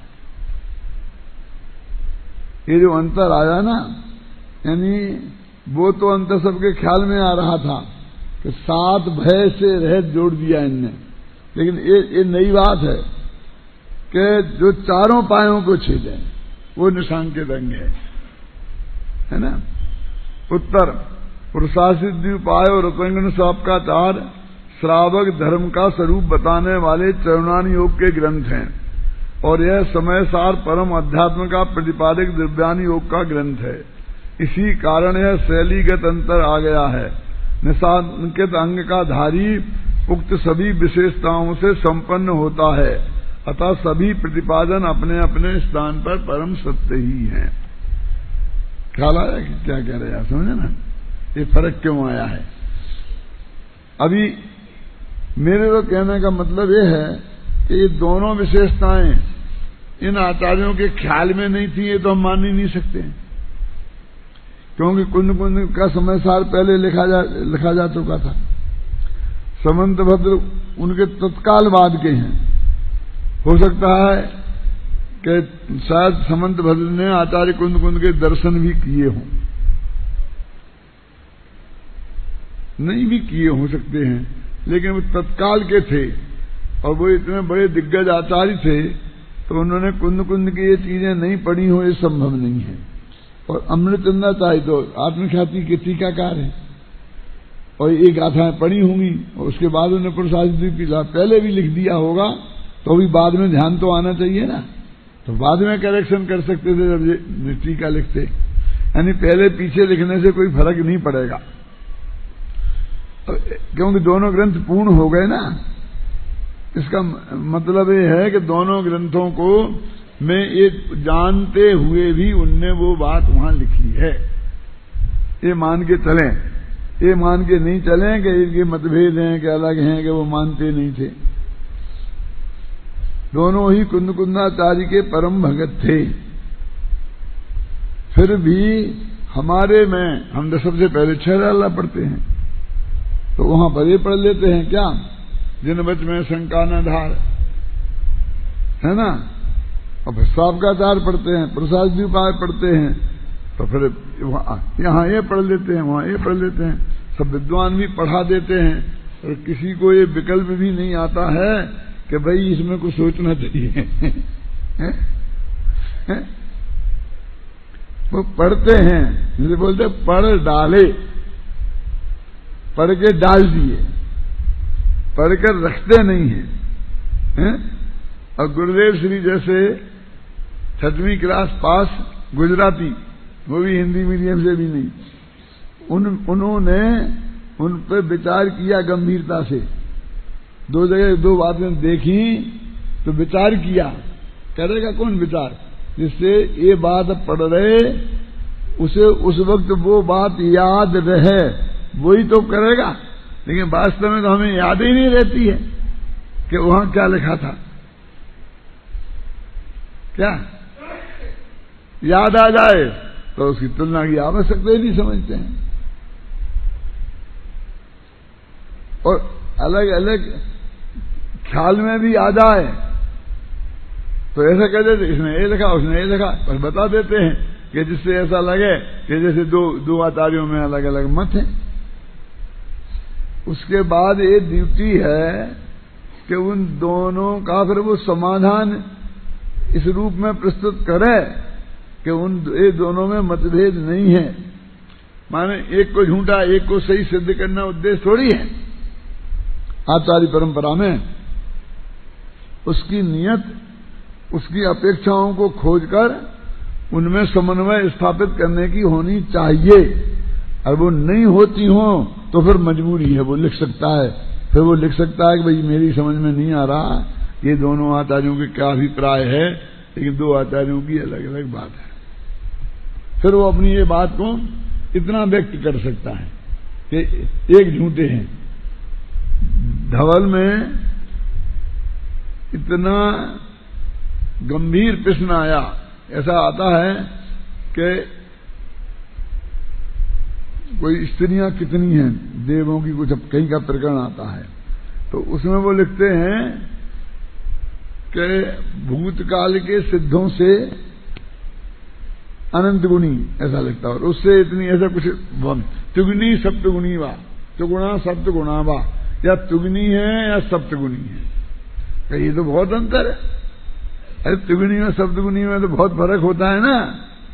ये जो अंतर आया ना, यानी वो तो अंतर सबके ख्याल में आ रहा था कि सात भय से रहित जोड़ दिया इनने, लेकिन ये ये नई बात है कि जो चारों पायों को छेदे वो निशांकित अंग है, है ना। उत्तर पुरुषासिद्धि उपाय और रतंगन साप का चार श्रावक धर्म का स्वरूप बताने वाले चरणान योग के ग्रंथ हैं, और यह समय सार परम अध्यात्म का प्रतिपादक दिव्यान योग का ग्रंथ है। इसी कारण यह शैलीगत अंतर आ गया है। निशांकित अंग का धारी उक्त सभी विशेषताओं से संपन्न होता है, अतः सभी प्रतिपादन अपने अपने स्थान पर परम सत्य ही हैं। ख्याल आया कि क्या कह रहे हैं, समझे ना, ये फर्क क्यों आया है। अभी मेरे तो कहने का मतलब ये है कि ये दोनों विशेषताएं इन आचार्यों के ख्याल में नहीं थी, ये तो हम मान ही नहीं सकते, क्योंकि कुंद कुंद का समय सार पहले लिखा जा लिखा जा चुका था। समंत भद्र उनके तत्काल बाद के हैं। हो सकता है कि शायद समंत भद्र ने आचार्य कुंद कुंद के दर्शन भी किए हों, नहीं भी किए हो सकते हैं, लेकिन वो तत्काल के थे और वो इतने बड़े दिग्गज आचार्य थे, तो उन्होंने कुंद कुंद की ये चीजें नहीं पढ़ी हो, ये संभव नहीं है। और अमृतचंद्राचार्य तो आत्मख्याति के टीकाकार है, और ये गाथाएं पढ़ी होंगी, और उसके बाद उन्होंने पुरुषासिद्धि पहले भी लिख दिया होगा, तो भी बाद में ध्यान तो आना चाहिए ना, तो बाद में करेक्शन कर सकते थे जब ये टीका लिखते। यानी पहले पीछे लिखने से कोई फर्क नहीं पड़ेगा, क्योंकि दोनों ग्रंथ पूर्ण हो गए ना। इसका मतलब ये है कि दोनों ग्रंथों को में ये जानते हुए भी उनने वो बात वहां लिखी है, ये मान के चलें। ये मान के नहीं चलें कि इनके मतभेद हैं कि अलग हैं, कि वो मानते नहीं थे। दोनों ही कुंद कुंदाचार्य के परम भगत थे। फिर भी हमारे में हम तो सबसे पहले छह डाला पढ़ते हैं, तो वहां पर ये पढ़ लेते हैं क्या, जिन बच में शंका न धार, है ना। और फिर साबकाचार पढ़ते हैं, पुरुषासिद्धि उपाय पढ़ते हैं, तो फिर यहाँ ये पढ़ लेते हैं, वहां ये पढ़ लेते हैं। सब विद्वान भी पढ़ा देते हैं, और किसी को ये विकल्प भी नहीं आता है कि भाई इसमें कुछ सोचना चाहिए। है? है? वो पढ़ते हैं, जैसे बोलते पढ़ डाले, पढ़ के डाल दिए, पढ़कर रखते नहीं है, है? और गुरुदेव श्री जैसे छठवीं क्लास पास गुजराती, वो भी हिंदी मीडियम से भी नहीं, उन उन्होंने उन पर विचार किया गंभीरता से। दो जगह दो बातें देखी तो विचार किया, करेगा कौन विचार, जिससे ये बात पढ़ रहे उसे उस वक्त वो बात याद रहे, वही तो करेगा। लेकिन वास्तव में तो हमें याद ही नहीं रहती है कि वहां क्या लिखा था, क्या याद आ जाए तो उसकी तुलना की आवश्यकता ही नहीं समझते हैं। और अलग अलग ख्याल में भी आ जाए तो ऐसा कह देते इसने ये लिखा उसने ये लिखा, पर बता देते हैं कि जिससे ऐसा लगे कि जैसे दो दो आचार्यों में अलग अलग मत है। उसके बाद ये ड्यूटी है कि उन दोनों का फिर वो समाधान इस रूप में प्रस्तुत करे कि उन ये दोनों में मतभेद नहीं है। माने एक को झूठा एक को सही सिद्ध करना उद्देश्य थोड़ी है आचार्य परंपरा में। उसकी नियत, उसकी अपेक्षाओं को खोजकर उनमें समन्वय स्थापित करने की होनी चाहिए, और वो नहीं होती हो तो फिर मजबूरी है, वो लिख सकता है। फिर वो लिख सकता है कि भाई मेरी समझ में नहीं आ रहा ये दोनों आचार्यों के क्या अभिप्राय है, लेकिन दो आचार्यों की अलग अलग बात है। फिर वो अपनी ये बात को इतना व्यक्त कर सकता है कि एक झूठे हैं। धवल में इतना गंभीर प्रश्न आया, ऐसा आता है कि कोई स्त्रियां कितनी हैं देवों की, कुछ कहीं का प्रकरण आता है, तो उसमें वो लिखते हैं कि भूतकाल के सिद्धों से अनंत गुणी, ऐसा लिखता है, और उससे इतनी ऐसा कुछ तुगनी सप्तगुणी वा, तुगुणा सप्तगुणा वा, या तुगनी है या सप्तगुणी है। ये तो बहुत अंतर है। अरे तुगनी में सप्तगुणी में तो बहुत फर्क होता है ना।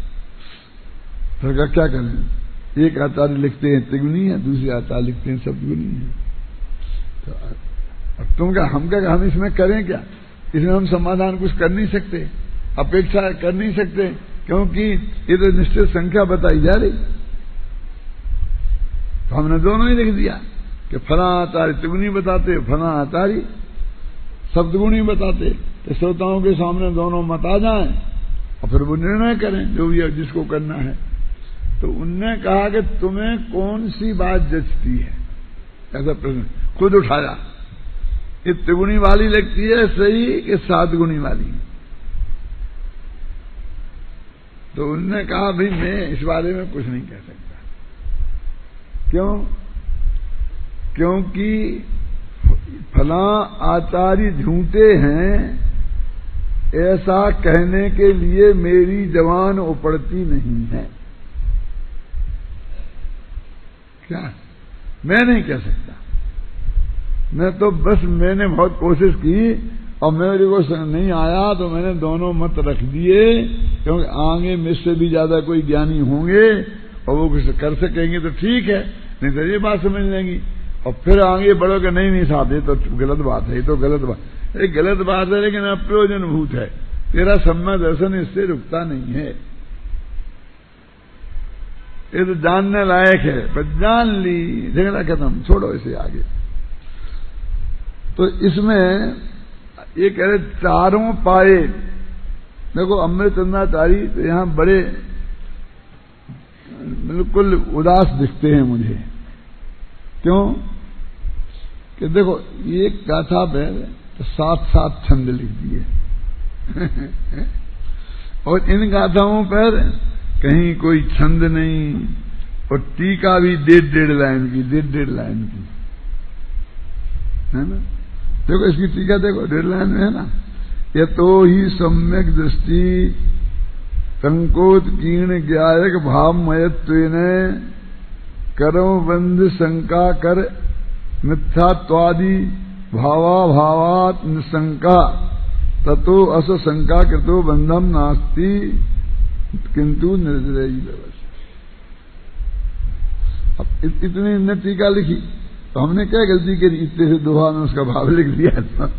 तो क्या करें, एक आचार्य लिखते हैं त्रिगुणी है, दूसरे आचार्य लिखते हैं सप्तगुणी है। तो अब तुम क्या, हम क्या, हम इसमें करें क्या? इसमें हम समाधान कुछ कर नहीं सकते, अपेक्षा कर नहीं सकते, क्योंकि ये तो निश्चित संख्या बताई जा रही। तो हमने दोनों ही लिख दिया कि फला आचार्य त्रिगुणी बताते, फला आचार्य सप्तगुणी बताते, तो श्रोताओं के सामने दोनों मत आ जाएं और फिर वो निर्णय करें जो भी जिसको करना है। तो उनने कहा कि तुम्हें कौन सी बात जचती है, ऐसा प्रश्न खुद उठाया। ये त्रिगुणी वाली लगती है सही कि सात गुणी वाली? तो उनने कहा भाई मैं इस बारे में कुछ नहीं कह सकता। क्यों? क्योंकि फला आचार्य झूठे हैं ऐसा कहने के लिए मेरी जबान उपड़ती नहीं है। क्या? मैं नहीं कह सकता। मैं तो बस मैंने बहुत कोशिश की और मेरे को नहीं आया तो मैंने दोनों मत रख दिए, क्योंकि आगे मुझसे भी ज्यादा कोई ज्ञानी होंगे और वो कुछ कर सकेंगे तो ठीक है, नहीं तो ये बात समझ लेंगी। और फिर आगे बढ़ोगे, नहीं नहीं साहब ये तो गलत बात है, ये तो गलत बात ये गलत बात है, लेकिन अप्रयोजनभूत है, तेरा सम्यक दर्शन इससे रुकता नहीं है, ये तो जानने लायक है, पर जान ली, झगड़ा खत्म, छोड़ो इसे आगे। तो इसमें ये कह रहे चारों पाए, देखो अमृतचंद्राचारी तो यहां बड़े बिल्कुल उदास दिखते हैं मुझे। क्यों? कि देखो ये गाथा पर तो सात सात छंद लिख दिए और इन गाथाओं पर कहीं कोई छंद नहीं, और टीका भी डेढ़ डेढ़ लाइन की, डेढ़ डेढ़ लाइन की, है ना। देखो इसकी टीका देखो, डेढ़ लाइन में है ना। ये तो ही सम्यक दृष्टि संकोच कीर्ण ज्ञायक भावमयत्वेन कर्म बंध शंका कर मिथ्यात्वादि भावा भावात निशंका ततो अस शंका कृतो बंधम नास्ति किंतु निर्जयी व्यवस्था। अब इतनी इतने टीका लिखी तो हमने क्या गलती करी, इतने से दोहा में उसका भाव लिख दिया था।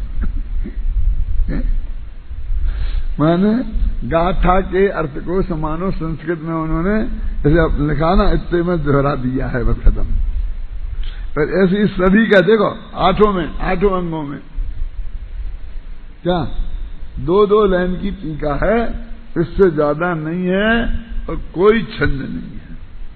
मैंने गाथा के अर्थ को समानो संस्कृत में उन्होंने जैसे लिखा ना, इतने में दोहरा दिया है, बस खत्म। पर ऐसी सभी का देखो आठों में, आठों अंगों में क्या दो दो लाइन की टीका है, इससे ज्यादा नहीं है और कोई छंद नहीं है,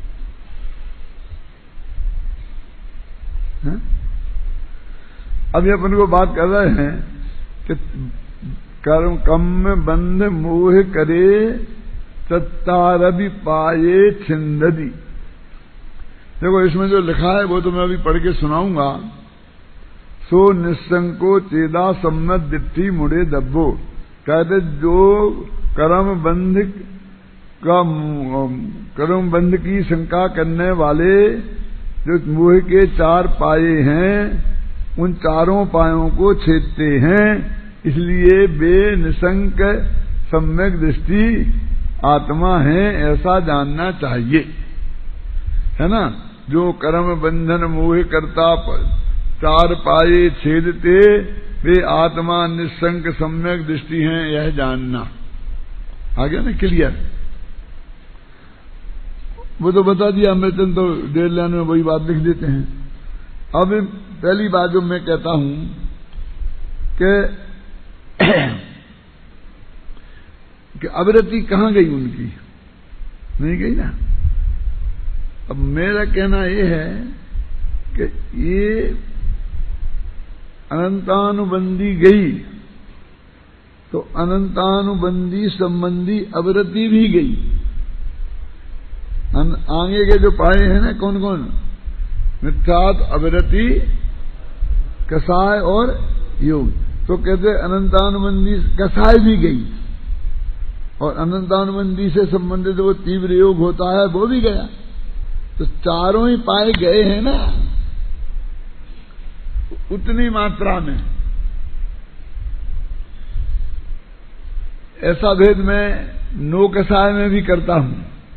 है? अभी अपन को बात कर रहे हैं कि कर्म कम बंध मोह करे तत्तारबि पाए छिंददी। देखो इसमें जो लिखा है वो तो मैं अभी पढ़ के सुनाऊंगा। सो निसंको चेदा सम्मत दिट्ठी मुड़े दब्बो, कहते जो कर्म बंध का कर्म बंध की शंका करने वाले जो मोह के चार पाए हैं उन चारों पायों को छेदते हैं, इसलिए वे निसंक सम्यक दृष्टि आत्मा है ऐसा जानना चाहिए, है ना। जो कर्म बंधन मोह करता चार पाए छेदते वे आत्मा निसंक सम्यक दृष्टि हैं यह जानना। आ गया ना क्लियर? वो तो बता दिया अमृतचंद, तो डेढ़ लाइन में वही बात लिख देते हैं। अब पहली बात जो मैं कहता हूं कि कि अविरति कहां गई उनकी? नहीं गई ना। अब मेरा कहना यह है कि ये अनंतानुबंधी गई तो अनंतानुबंधी संबंधी अविरति भी गई। आगे के जो पाए हैं ना कौन कौन, मिथ्यात, अविरति, कसाय और योग। तो कहते अनंतानुबंधी कसाय भी गई और अनंतानुबंधी से संबंधित वो तीव्र योग होता है वो भी गया। तो चारों ही पाए गए हैं ना उतनी मात्रा में। ऐसा भेद मैं नो कसाय में भी करता हूं।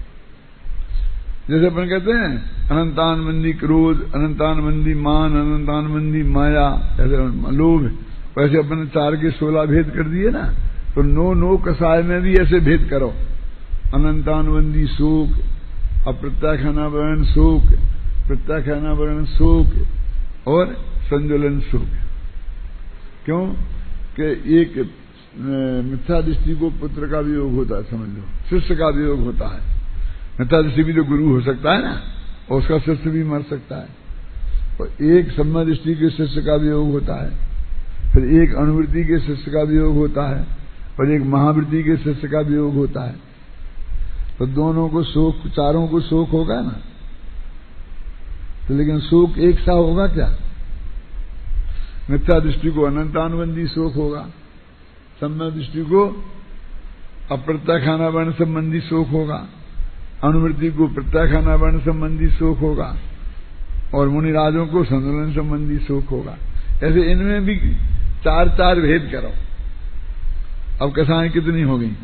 जैसे अपन कहते हैं अनंतानुबंधी क्रोध, अनंतानुबंधी मान, अनंतानुबंधी माया, ऐसे लोभ, वैसे अपन चार के सोलह भेद कर दिए ना। तो नो नो कसाय में भी ऐसे भेद करो। अनंतानुबंधी शोक, अप्रत्याख्यानावरण शोक, प्रत्याख्यानावरण शोक और संज्वलन शोक। क्यों कि एक मिथ्या दृष्टि को पुत्र का भी योग होता है, समझ लो, शिष्य का भी योग होता है। मिथ्या दृष्टि भी तो गुरु हो सकता है ना, और उसका शिष्य भी मर सकता है। और एक सम्य दृष्टि के शिष्य का भी योग होता है, फिर एक अनुवृत्ति के शिष्य का भी योग होता है, और एक महावृत्ति के शिष्य का भी योग होता है। तो दोनों को शोक, चारों को शोक होगा ना। तो लेकिन शोक एक सा होगा क्या? मिथ्या दृष्टि को अनंतानुबंधी शोक होगा, सम्य दृष्टि को अप्रत्याख्यानावरण संबंधी शोक होगा, अनुवृत्ति को प्रत्याख्यानावरण संबंधी शोक होगा, और मुनिराजों को संतुलन संबंधी शोक होगा। ऐसे इनमें भी चार चार भेद करो। अब कसाएं कितनी हो गई?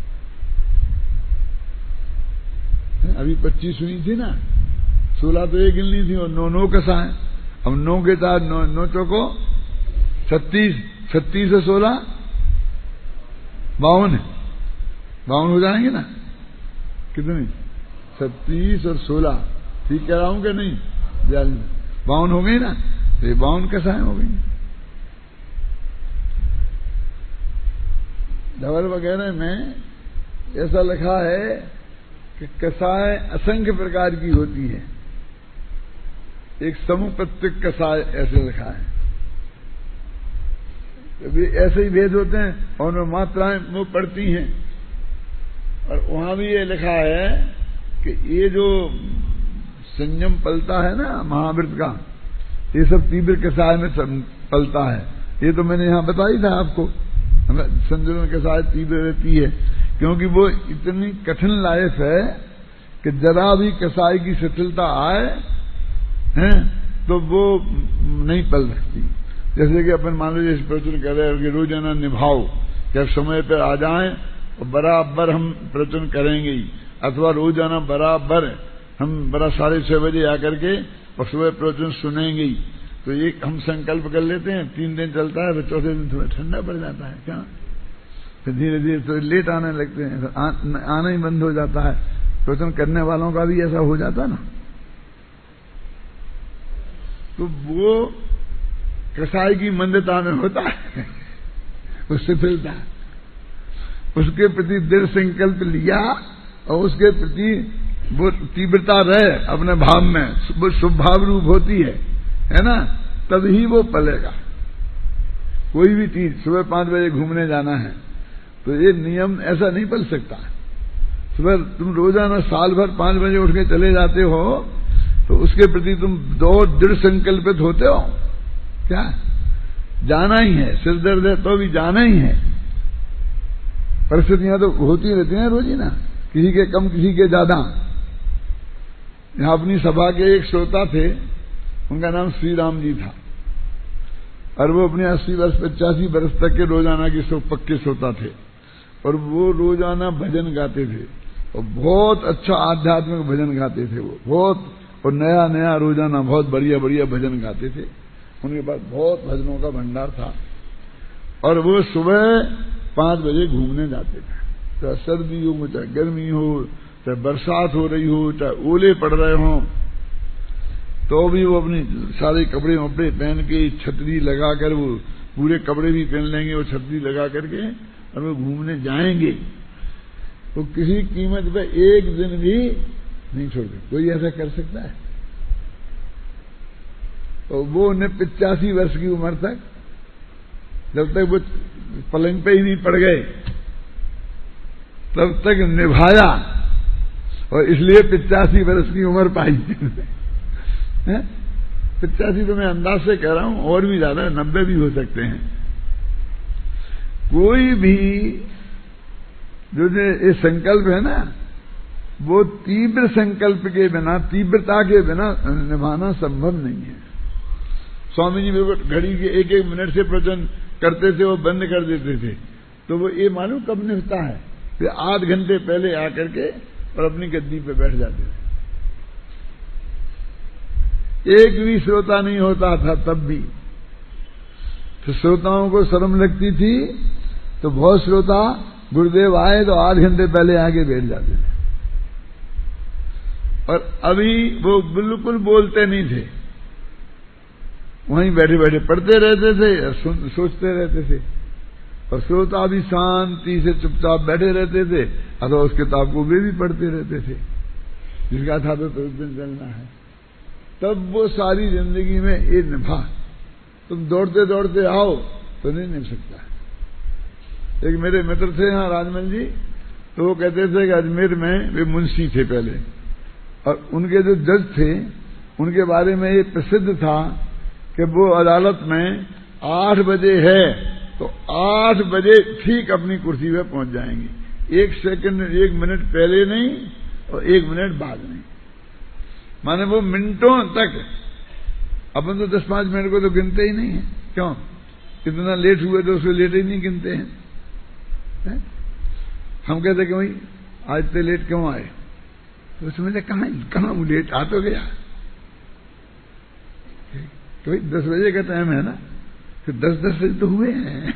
अभी पच्चीस हुई थी ना, सोलह तो एक गिननी थी और नौ नौ कसाएं। अब नौ के चार नौ, नौ चौको छत्तीस, छत्तीस और सोलह बावन, बावन हो जाएंगे ना। कितनी? छत्तीस और सोलह, ठीक कह रहा हूं कि नहीं? बावन हो गई ना। तो ये बावन कसाएं हो गई। धवल वगैरह में ऐसा लिखा है कि कसाय असंख्य प्रकार की होती है, एक समूह प्रत्येक कसाय ऐसे लिखा है। तो ऐसे ही भेद होते हैं और उनमें मात्राएं वो पड़ती हैं। और वहां भी ये लिखा है कि ये जो संयम पलता है ना महावृत का, ये सब तीव्र कसाय में पलता है। ये तो मैंने यहां बताई था आपको, संतुलन कसाय तीव्र रहती है क्योंकि वो इतनी कठिन लाइफ है कि जरा भी कसाय की शिथिलता आए हैं तो वो नहीं पल सकती। जैसे कि अपन मान लीजिए प्रवचन कर रहे हैं कि रोजाना निभाओ, जब समय पर आ जाएं और बराबर हम प्रवचन करेंगे ही, अथवा रोजाना बराबर हम बड़ा साढ़े छह बजे आकर के और सुबह प्रवचन सुनेंगे ही। तो एक हम संकल्प कर लेते हैं, तीन दिन चलता है, फिर चौथे दिन थोड़ा ठंडा पड़ जाता है क्या, फिर धीरे धीरे तो लेट आने लगते हैं, फिर आ, आना ही बंद हो जाता है। प्रवचन करने वालों का भी ऐसा हो जाता ना। तो वो कसाई की मंदता में होता है, उससे फिरता है, उसके प्रति दृढ़ संकल्प लिया और उसके प्रति वो तीव्रता रहे अपने भाव में, वो शुभ भाव रूप होती है है ना, तभी वो पलेगा। कोई भी चीज, सुबह पांच बजे घूमने जाना है तो ये नियम ऐसा नहीं पल सकता। सुबह तुम रोजाना साल भर पांच बजे उठ के चले जाते हो तो उसके प्रति तुम दो दृढ़ संकल्पित होते हो क्या, जाना ही है, सिर दर्द है तो भी जाना ही है। परिस्थितियां तो होती रहती हैं रोज ही ना, किसी के कम किसी के ज्यादा। यहां अपनी सभा के एक श्रोता थे, उनका नाम श्री राम जी था, और वो अपने अस्सी वर्ष पचासी वर्ष तक के रोजाना के सो पक्के श्रोता थे, और वो रोजाना भजन गाते थे और बहुत अच्छा आध्यात्मिक भजन गाते थे वो, बहुत, और नया नया रोजाना बहुत बढ़िया बढ़िया भजन गाते थे। उनके पास बहुत भजनों का भंडार था और वो सुबह पांच बजे घूमने जाते थे, चाहे सर्दी हो, चाहे गर्मी हो, चाहे बरसात हो रही हो, चाहे ओले पड़ रहे हों, तो भी वो अपनी सारे कपड़े वपड़े पहन के छतरी लगाकर, वो पूरे कपड़े भी पहन लेंगे और छतरी लगा करके और वो घूमने जाएंगे। तो किसी कीमत पे एक दिन भी नहीं छोड़ते। कोई ऐसा कर सकता है? तो वो ने पिचासी वर्ष की उम्र तक, जब तक वो पलंग पे ही नहीं पड़ गए, तब तक निभाया। और इसलिए पिचासी वर्ष की उम्र पाई है। पिचासी तो मैं अंदाज से कह रहा हूं, और भी ज्यादा, नब्बे भी हो सकते हैं। कोई भी जो ये संकल्प है ना, वो तीव्र संकल्प के बिना, तीव्रता के बिना निभाना संभव नहीं है। स्वामी जी मेरे को घड़ी के एक एक मिनट से प्रवचन करते थे, वो बंद कर देते थे, तो वो ये मालूम कब निभता है, फिर आध घंटे पहले आकर के और अपनी गद्दी पे बैठ जाते थे। एक भी श्रोता नहीं होता था तब भी, तो श्रोताओं को शर्म लगती थी, तो बहुत श्रोता गुरुदेव आए तो आध घंटे पहले आके बैठ जाते थे। और अभी वो बिल्कुल बोलते नहीं थे, वहीं बैठे बैठे पढ़ते रहते थे, सोचते रहते थे, और श्रोता भी शांति से चुपचाप बैठे रहते थे, अथवा उस किताब को वे भी पढ़ते रहते थे जिसका था तो एक दिन चलना है। तब वो सारी जिंदगी में ये निभा। तुम दौड़ते दौड़ते आओ तो नहीं निभ सकता। एक मेरे मित्र थे यहाँ राजमल जी, तो वो कहते थे कि अजमेर में वे मुंशी थे पहले, और उनके जो जज थे उनके बारे में ये प्रसिद्ध था कि वो अदालत में आठ बजे है तो आठ बजे ठीक अपनी कुर्सी पे पहुंच जाएंगे, एक सेकंड एक मिनट पहले नहीं और एक मिनट बाद नहीं। माने वो मिनटों तक, अपन तो दस पांच मिनट को तो गिनते ही नहीं है, क्यों, कितना लेट हुए तो उसको लेट ही नहीं गिनते हैं, है? हम कहते कि भाई आज इतने लेट क्यों आए, तो उसमें से कहां कहां लेट आ तो गया, तो भाई दस बजे का टाइम है ना, फिर दस दस बजे तो हुए हैं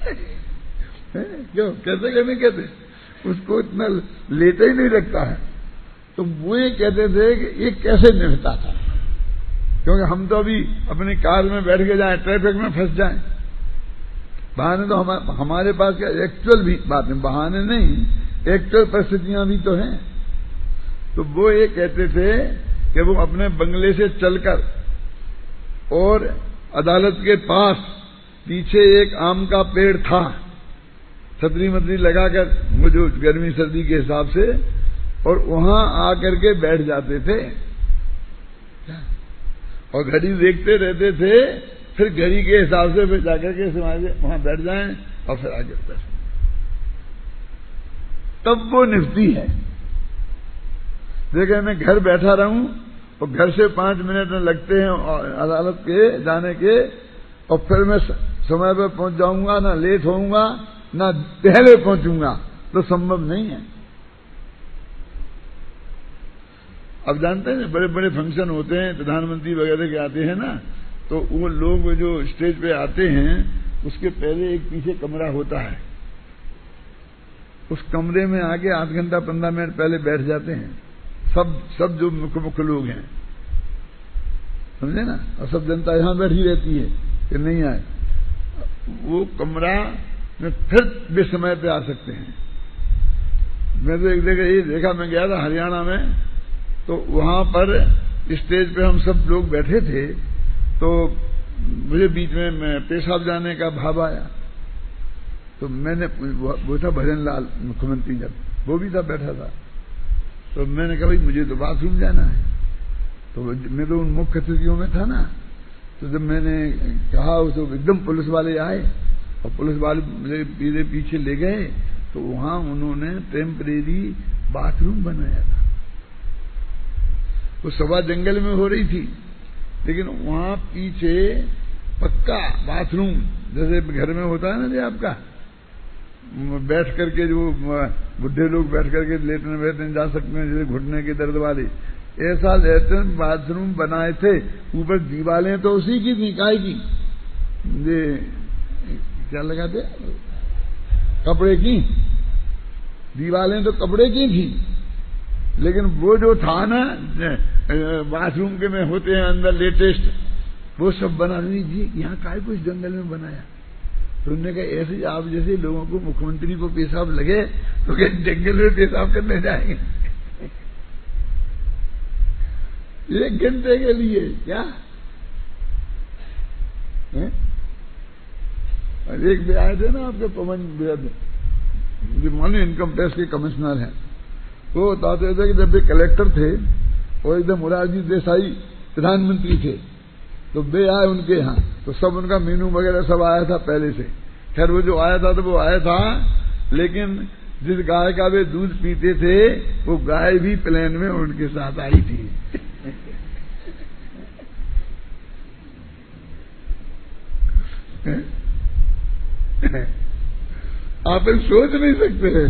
क्यों कहते कि नहीं कहते, उसको इतना लेट ही नहीं लगता है। तो वो ये कहते थे कि ये कैसे निभता था, क्योंकि हम तो अभी अपनी कार में बैठ के जाएं, ट्रैफिक में फंस जाएं, बहाने तो हम, हमारे पास क्या एक्चुअल भी बात नहीं, बहाने नहीं, एक्चुअल परिस्थितियां भी तो हैं। तो वो ये कहते थे कि वो अपने बंगले से चलकर और अदालत के पास पीछे एक आम का पेड़ था, छतरी मतरी लगाकर, वो जो गर्मी सर्दी के हिसाब से, और वहां आकर के बैठ जाते थे और घड़ी देखते रहते थे, फिर घड़ी के हिसाब से फिर जाकर के वहां बैठ जाएं और फिर आगे बैठ, तब वो निभती है। देखिए मैं घर बैठा रहूं और घर से पांच मिनट में लगते हैं अदालत के जाने के, और फिर मैं समय पर पहुंच जाऊंगा, ना लेट होऊंगा ना पहले पहुंचूंगा, तो संभव नहीं है। अब जानते हैं बड़े बड़े फंक्शन होते हैं, प्रधानमंत्री वगैरह के आते हैं ना, तो वो लोग जो स्टेज पे आते हैं उसके पहले एक पीछे कमरा होता है, उस कमरे में आके आध घंटा पंद्रह मिनट पहले बैठ जाते हैं सब सब जो मुख्य मुख्य लोग हैं, समझे ना, और सब जनता यहां बैठी रहती है कि नहीं आए, वो कमरा में फिर बेसमय पे आ सकते हैं। मैं तो एक जगह ये देखा, मैं गया था हरियाणा में, तो वहां पर स्टेज पे हम सब लोग बैठे थे, तो मुझे बीच में मैं पेशाब जाने का भाव आया, तो मैंने, वो था भजन लाल मुख्यमंत्री, जब वो भी था बैठा था, तो मैंने कहा भाई मुझे तो बाथरूम जाना है, तो मैं तो उन मुख्य अतिथियों में था ना, तो जब मैंने कहा तो एकदम पुलिस वाले आए और पुलिस वाले मुझे मेरे पीछे ले गए, तो वहां उन्होंने टेम्परेरी बाथरूम बनाया था। वो सभा जंगल में हो रही थी, लेकिन वहां पीछे पक्का बाथरूम, जैसे घर में होता है ना जी आपका, बैठ करके जो बुढ़े लोग बैठ करके लेटने बैठने जा सकते हैं, जैसे घुटने के दर्द वाले, ऐसा लेटरिन बाथरूम बनाए थे। ऊपर दीवारें तो उसी की थी, काय की, ये क्या लगाते कपड़े की, दीवारें तो कपड़े की थी, लेकिन वो जो था ना बाथरूम के में होते हैं अंदर लेटेस्ट, वो सब बना लीजिए, यहाँ काय कुछ जंगल में बनाया। तो उन्होंने कहा ऐसे आप जैसे लोगों को, मुख्यमंत्री को पेशाब लगे तो क्या जंगल में पेशाब करने जाएंगे एक घंटे के लिए क्या है? एक भी आए थे ना आपके पवन जो मालूम इनकम टैक्स के कमिश्नर हैं, वो बताते थे कि जब वे कलेक्टर थे और एकदम मुरारजी देसाई प्रधानमंत्री थे, तो वे आए उनके यहाँ, तो सब उनका मेनू वगैरह सब आया था पहले से। खैर वो जो आया था तो वो आया था, लेकिन जिस गाय का वे दूध पीते थे वो गाय भी प्लेन में उनके साथ आई थी। आप सोच नहीं सकते।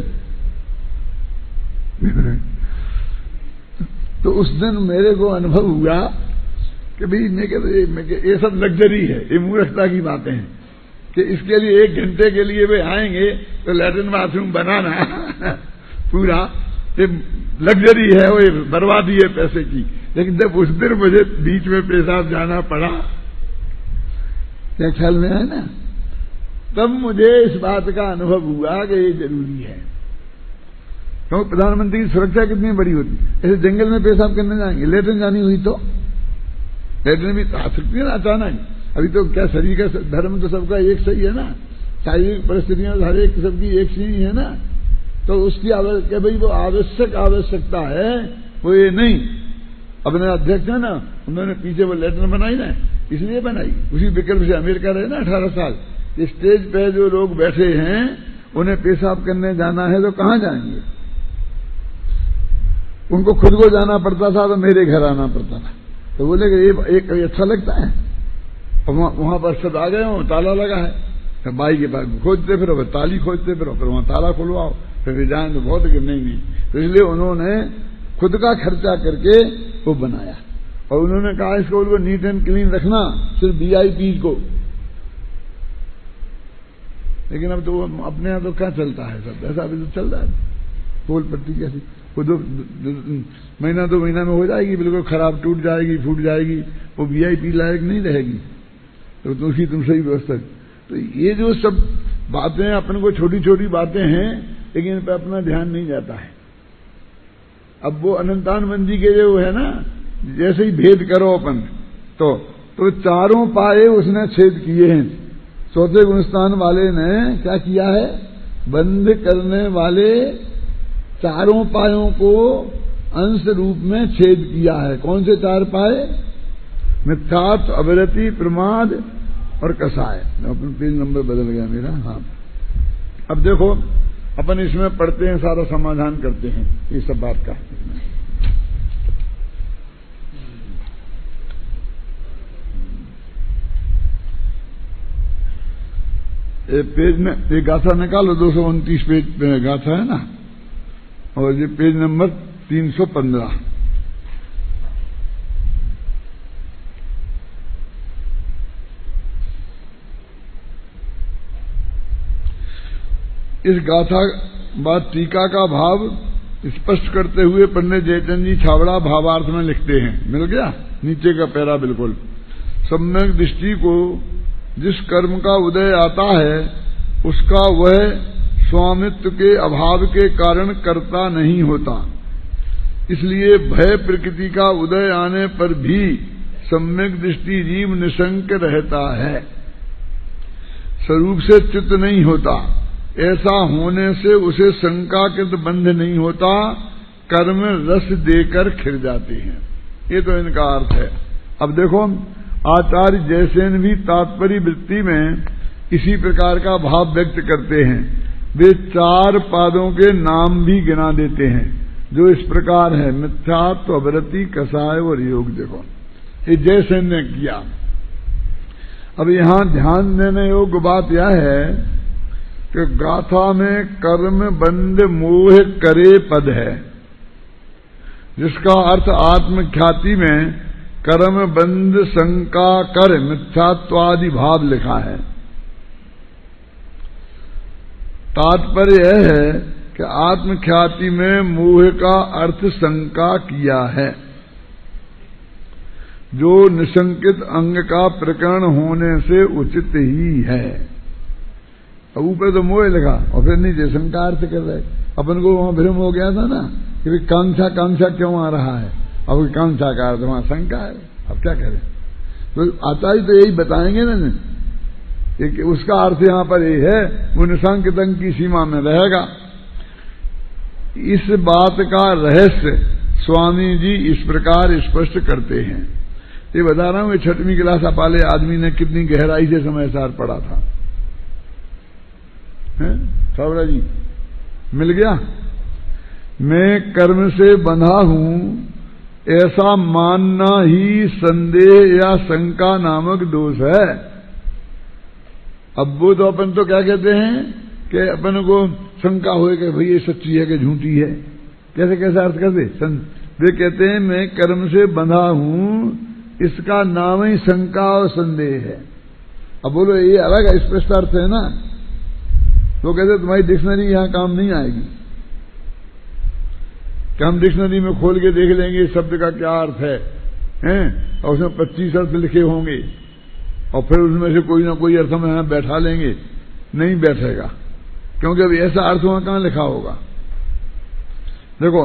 तो उस दिन मेरे को अनुभव हुआ कि भाई मैं ये सब लग्जरी है, ये मूर्खता की बातें हैं कि इसके लिए एक घंटे के लिए वे आएंगे तो लैट्रिन बाथरूम बनाना पूरा ये लग्जरी है, वो बर्बादी है पैसे की। लेकिन जब उस दिन मुझे बीच में पेशाब जाना पड़ा, क्या ख्याल में है ना, तब मुझे इस बात का अनुभव हुआ कि ये जरूरी है। क्योंकि प्रधानमंत्री की सुरक्षा कितनी बड़ी होती। ऐसे जंगल में पेशाब करने जाएंगे, लेटरिन जानी हुई तो लेटरिन भी आ सकती है ना अचानक। अभी तो क्या शरीर का धर्म तो सबका एक सही है ना, शारीरिक परिस्थितियां हर एक सबकी एक सी ही है ना, तो उसकी आवश्यक भाई वो आवश्यक आवश्यकता है, वो ये नहीं। अपने अध्यक्ष है ना, उन्होंने पीछे वो लेटरिन बनाई ना, इसलिए बनाई, उसी विकल्प से अमेरिका रहे ना अठारह साल। स्टेज पे जो लोग बैठे हैं उन्हें पेशाब करने जाना है तो कहां जाएंगे? उनको खुद को जाना पड़ता था तो मेरे घर आना पड़ता था। तो बोले कि ये एक अच्छा लगता है, और वहां पर सब आ गए हो, ताला लगा है, तो बाई के पास खोजते फिर ताली खोजते फिर फिर वहां ताला खुलवाओ, फिर जाए तो बहुत नहीं नहीं। तो इसलिए उन्होंने खुद का खर्चा करके वो बनाया, और उन्होंने कहा इसको उनको नीट एंड क्लीन रखना, सिर्फ वीआईपी को। लेकिन अब तो अपने यहाँ तो क्या चलता है, सब ऐसा भी तो चल रहा है। पोल पट्टी कैसी वो दो, दो, दो महीना दो महीना में हो जाएगी, बिल्कुल खराब, टूट जाएगी, फूट जाएगी, वो वीआईपी लायक नहीं रहेगी। तो तुमसी तुम सही व्यवस्था। तो ये जो सब बातें अपन को छोटी छोटी बातें हैं, लेकिन इन पर अपना ध्यान नहीं जाता है। अब वो अनंतानंद जी के जो है ना, जैसे ही भेद करो अपन तो तो चारों पाए उसने छेद किए हैं। चौथे गुणस्थान वाले ने क्या किया है, बंद करने वाले चारों पायों को अंश रूप में छेद किया है। कौन से चार पाए? मिथ्यात्व, अविरति, प्रमाद और कसाय। अपन पेज नंबर बदल गया मेरा। हाँ, अब देखो अपन इसमें पढ़ते हैं, सारा समाधान करते हैं ये सब बात का। ये पेज में ये गाथा निकालो, दो सौ उनतीस पेज में गाथा है ना, और ये पेज नंबर तीन सौ पंद्रह। इस गाथा बाद टीका का भाव स्पष्ट करते हुए पंडित जयचंद जी छाबड़ा भावार्थ में लिखते हैं, मिल गया नीचे का पैरा बिल्कुल। सम्यक दृष्टि को जिस कर्म का उदय आता है उसका वह स्वामित्व के अभाव के कारण कर्ता नहीं होता, इसलिए भय प्रकृति का उदय आने पर भी सम्यक दृष्टि जीव निशंक रहता है, स्वरूप से चित्त नहीं होता। ऐसा होने से उसे शंकाकृत बंध नहीं होता, कर्म रस देकर खिर जाते हैं। ये तो इनका अर्थ है। अब देखो आचार्य जयसेन भी तात्पर्य वृत्ति में इसी प्रकार का भाव व्यक्त करते हैं। वे चार पादों के नाम भी गिना देते हैं जो इस प्रकार है, मिथ्यात्व, अवरति, कसाय और योग। देखो ये जयसेन ने किया। अब यहां ध्यान देने योग्य बात यह है कि गाथा में कर्म बंध मोह करे पद है, जिसका अर्थ आत्मख्याति में कर्म बंध शंका कर मिथ्यात्वादि भाव लिखा है। तात्पर्य यह है कि आत्मख्याति में मोह का अर्थ शंका किया है, जो निशंकित अंग का प्रकरण होने से उचित ही है। अब ऊपर तो मोह लिखा और फिर नीचे शंका अर्थ कर रहे। अपन को वहां भ्रम हो गया था ना कि भाई कांक्षा कांक्षा क्यों आ रहा है, अब कांक्षा का अर्थ वहां शंका है। अब क्या करें, तो आचार्य तो यही बताएंगे ना कि उसका अर्थ यहां पर ये है, वो निशंकित अंग की सीमा में रहेगा। इस बात का रहस्य स्वामी जी इस प्रकार स्पष्ट करते हैं। ये बता रहा हूं कि छठवीं क्लास वाले आदमी ने कितनी गहराई से समय सार पढ़ा था। सावड़ा जी मिल गया। मैं कर्म से बंधा हूं ऐसा मानना ही संदेह या शंका नामक दोष है। अब वो तो अपन तो क्या कहते हैं कि अपन को शंका हो कि भाई ये सच्ची है कि झूठी है, कैसे कैसे अर्थ करते। वे कहते हैं मैं कर्म से बंधा हूं, इसका नाम ही शंका और संदेह है। अब बोलो ये अलग है, स्पष्ट अर्थ है ना। तो कहते तुम्हारी डिक्शनरी यहां काम नहीं आएगी कि हम डिक्शनरी में खोल के देख लेंगे इस शब्द का क्या अर्थ है, हैं? और उसमें पच्चीस अर्थ लिखे होंगे और फिर उसमें से कोई ना कोई अर्थ हम यहां बैठा लेंगे। नहीं बैठेगा, क्योंकि अब ऐसा अर्थ वहां कहां लिखा होगा। देखो,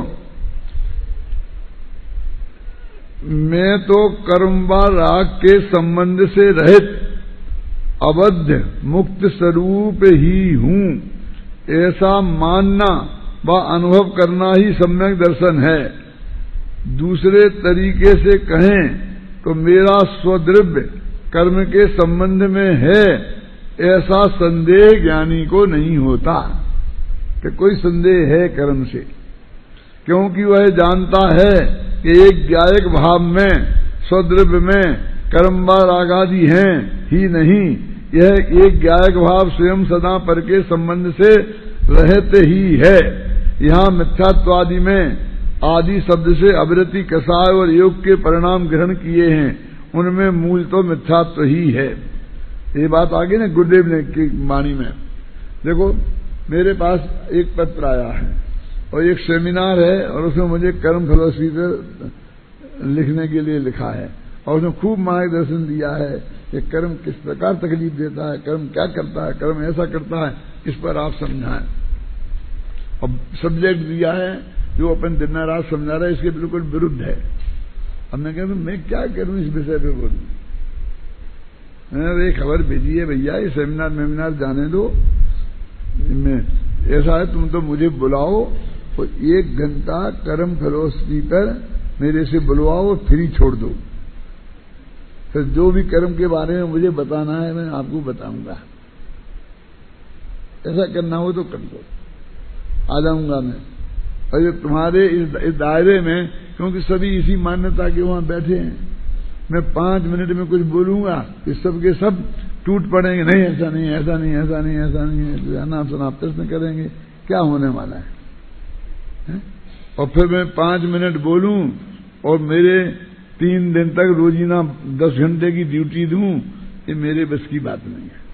मैं तो कर्म व राग के संबंध से रहित अबद्ध मुक्त स्वरूप ही हूं, ऐसा मानना व अनुभव करना ही सम्यक दर्शन है। दूसरे तरीके से कहें तो मेरा स्वद्रव्य कर्म के संबंध में है, ऐसा संदेह ज्ञानी को नहीं होता कि कोई संदेह है कर्म से, क्योंकि वह जानता है कि एक ज्ञायक भाव में स्वद्रव्य में कर्म व रागादि हैं ही नहीं। यह एक ज्ञायक भाव स्वयं सदा पर के संबंध से रहते ही है। यहाँ मिथ्यात्वादि में आदि शब्द से अविरति, कसाय और योग के परिणाम ग्रहण किए हैं, उनमें मूल तो मिथ्यात्व ही है। ये बात आगे ना गुरुदेव ने की वाणी में। देखो, मेरे पास एक पत्र आया है और एक सेमिनार है और उसमें मुझे कर्म फिलॉसफी पर लिखने के लिए लिखा है और उसने खूब मार्गदर्शन दिया है कि कर्म किस प्रकार तकलीफ देता है, कर्म क्या करता है, कर्म ऐसा करता है, इस पर आप समझाएं। और सब्जेक्ट दिया है जो अपन दिन रात समझा रहे हैं, इसके बिल्कुल विरुद्ध है। अब मैं कहता हूं मैं क्या करूं इस विषय पे बोलूं। मैंने एक खबर भेजी है, भैया ये सेमिनार मेमिनार जाने दो, मैं ऐसा है तुम तो मुझे बुलाओ और एक घंटा कर्म फिलॉसफी पर मेरे से बुलवाओ, फ्री छोड़ दो, फिर जो भी कर्म के बारे में मुझे बताना है मैं आपको बताऊंगा। ऐसा करना हो तो कर दो, आ जाऊंगा मैं। और ये तुम्हारे इस, इस दायरे में, क्योंकि सभी इसी मान्यता के वहां बैठे हैं, मैं पांच मिनट में कुछ बोलूंगा तो सब के सब टूट पड़ेंगे, नहीं ऐसा नहीं ऐसा नहीं ऐसा नहीं ऐसा नहीं है, अनाप शनाप प्रश्न करेंगे, क्या होने वाला है, है? और फिर मैं पांच मिनट बोलूं और मेरे तीन दिन तक रोजीना दस घंटे की ड्यूटी दूं, ये मेरे बस की बात नहीं है।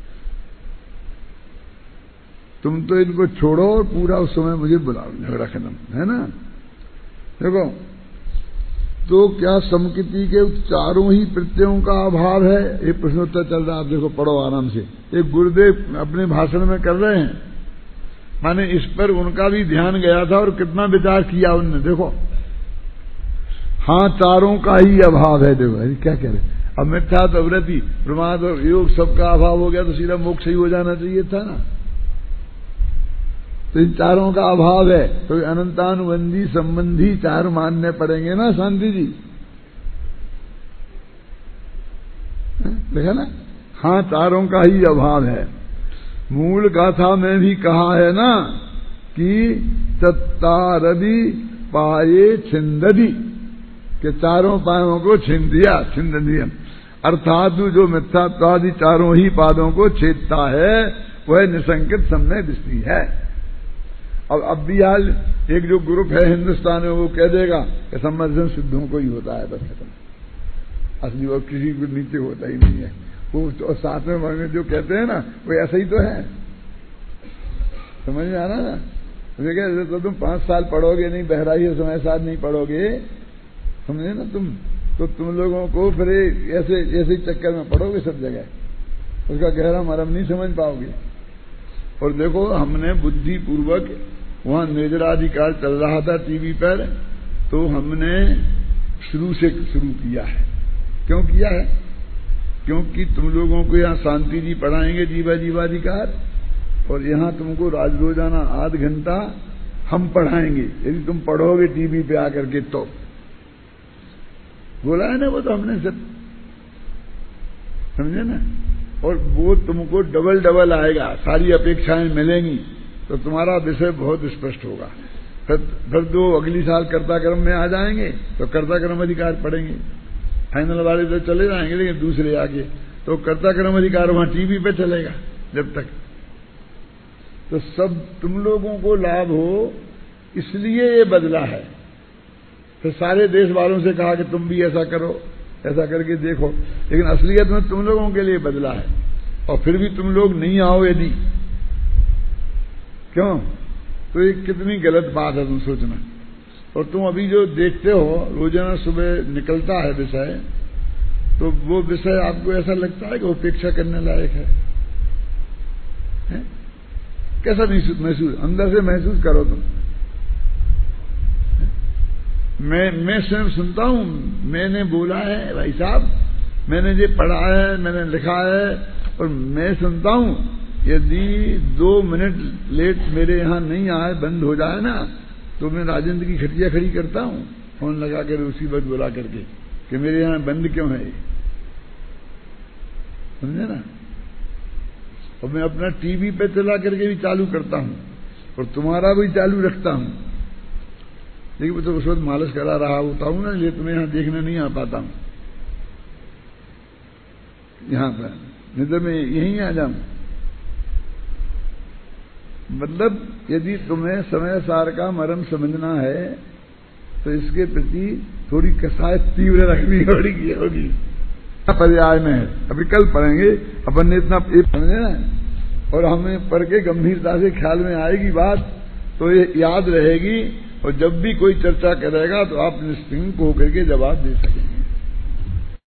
तुम तो इनको छोड़ो और पूरा उस समय मुझे बुलाओ, झगड़ा खत्म, है ना। देखो, तो क्या समकिति के चारों ही प्रत्ययों का अभाव है? एक प्रश्नोत्तर चल रहा है, आप देखो, पढ़ो आराम से। एक गुरुदेव अपने भाषण में कर रहे हैं, माने इस पर उनका भी ध्यान गया था और कितना विचार किया उनने। देखो, हाँ चारों का ही अभाव है। देखो क्या कह रहे, अब मिथ्या तो वृत्ति, प्रमाद और योग सबका अभाव हो गया तो सीधा मोक्ष ही हो जाना चाहिए था ना। तो इन चारों का अभाव है तो अनंतानुबंधी संबंधी चार मानने पड़ेंगे ना शांति जी, देखा ना। हाँ चारों का ही अभाव है। मूल गाथा में भी कहा है ना कि चत्तारदि पाये छिंददी, के चारों पायों को छीन दिया, छिंद दिया, अर्थात जो मिथ्यात्वादि चारों ही पादों को छेदता है वह निसंकित सम्यक दृष्टि है। अब अब भी हाल एक जो ग्रुप है हिंदुस्तान में वो कह देगा कि समर्जन सिद्धों को ही होता है, बस खत्म, असली और किसी को नीचे होता ही नहीं है। वो तो साथ में जो कहते हैं ना वो ऐसा ही तो है, समझ में आना ना। तो, तो तुम पांच साल पढ़ोगे नहीं, बहराई समय साथ नहीं पढ़ोगे, समझे ना तुम, तो तुम लोगों को फिर ऐसे ऐसे चक्कर में पढ़ोगे सब जगह, उसका गहरा मरम नहीं समझ पाओगे। और देखो, हमने बुद्धि पूर्वक वहां निर्जराधिकार चल रहा था टीवी पर, तो हमने शुरू से शुरू किया है। क्यों किया है? क्योंकि तुम लोगों को यहाँ शांति जी पढ़ाएंगे जीवा जीवाधिकार, और यहाँ तुमको राज रोजाना आध घंटा हम पढ़ाएंगे यदि तुम पढ़ोगे टीवी पे आकर के। तो बोला है ना वो तो हमने सब, समझे ना। और वो तुमको डबल डबल आएगा, सारी अपेक्षाएं मिलेंगी, तो तुम्हारा विषय बहुत स्पष्ट होगा। फिर फिर दो अगली साल कर्ता कर्म में आ जाएंगे तो कर्ता कर्म अधिकार पढ़ेंगे। फाइनल वाले तो चले जाएंगे, लेकिन दूसरे आगे तो कर्ता कर्म अधिकार वहां टीवी पे चलेगा जब तक। तो सब तुम लोगों को लाभ हो इसलिए ये बदला है। फिर सारे देश वालों से कहा कि तुम भी ऐसा करो, ऐसा करके देखो, लेकिन असलियत में तुम लोगों के लिए बदला है। और फिर भी तुम लोग नहीं आओ यदि, क्यों? तो ये कितनी गलत बात है, तुम सोचना। और तुम अभी जो देखते हो रोजाना सुबह निकलता है विषय, तो वो विषय आपको ऐसा लगता है कि उपेक्षा करने लायक है, है? कैसा महसूस, अंदर से महसूस करो तुम। मैं मैं स्वयं सुनता हूं, मैंने बोला है भाई साहब, मैंने ये पढ़ा है, मैंने लिखा है, और मैं सुनता हूं यदि दो मिनट लेट मेरे यहां नहीं आए, बंद हो जाए ना, तो मैं राजेंद्र की खटिया खड़ी करता हूं, फोन लगा कर उसी वक्त बुला करके कि मेरे यहां बंद क्यों है, समझे ना। और मैं अपना टीवी पे चला करके भी चालू करता हूं और तुम्हारा भी चालू रखता हूं, लेकिन मैं तो उस वक्त मालिश करा रहा होता हूं ना, इसलिए तुम्हें यहां देखने नहीं आ पाता हूं यहां पर, नहीं तो मैं यहीं आ जाऊं। मतलब यदि तुम्हें समय सार का मर्म समझना है तो इसके प्रति थोड़ी कसायत तीव्र रखनी होगी होगी पर्याय में है। अभी कल पढ़ेंगे, अपन ने इतना समझे ना, और हमें पढ़ के गंभीरता से ख्याल में आएगी बात, तो ये याद रहेगी, और जब भी कोई चर्चा करेगा तो आप निश्चिंत होकर के जवाब दे सकेंगे।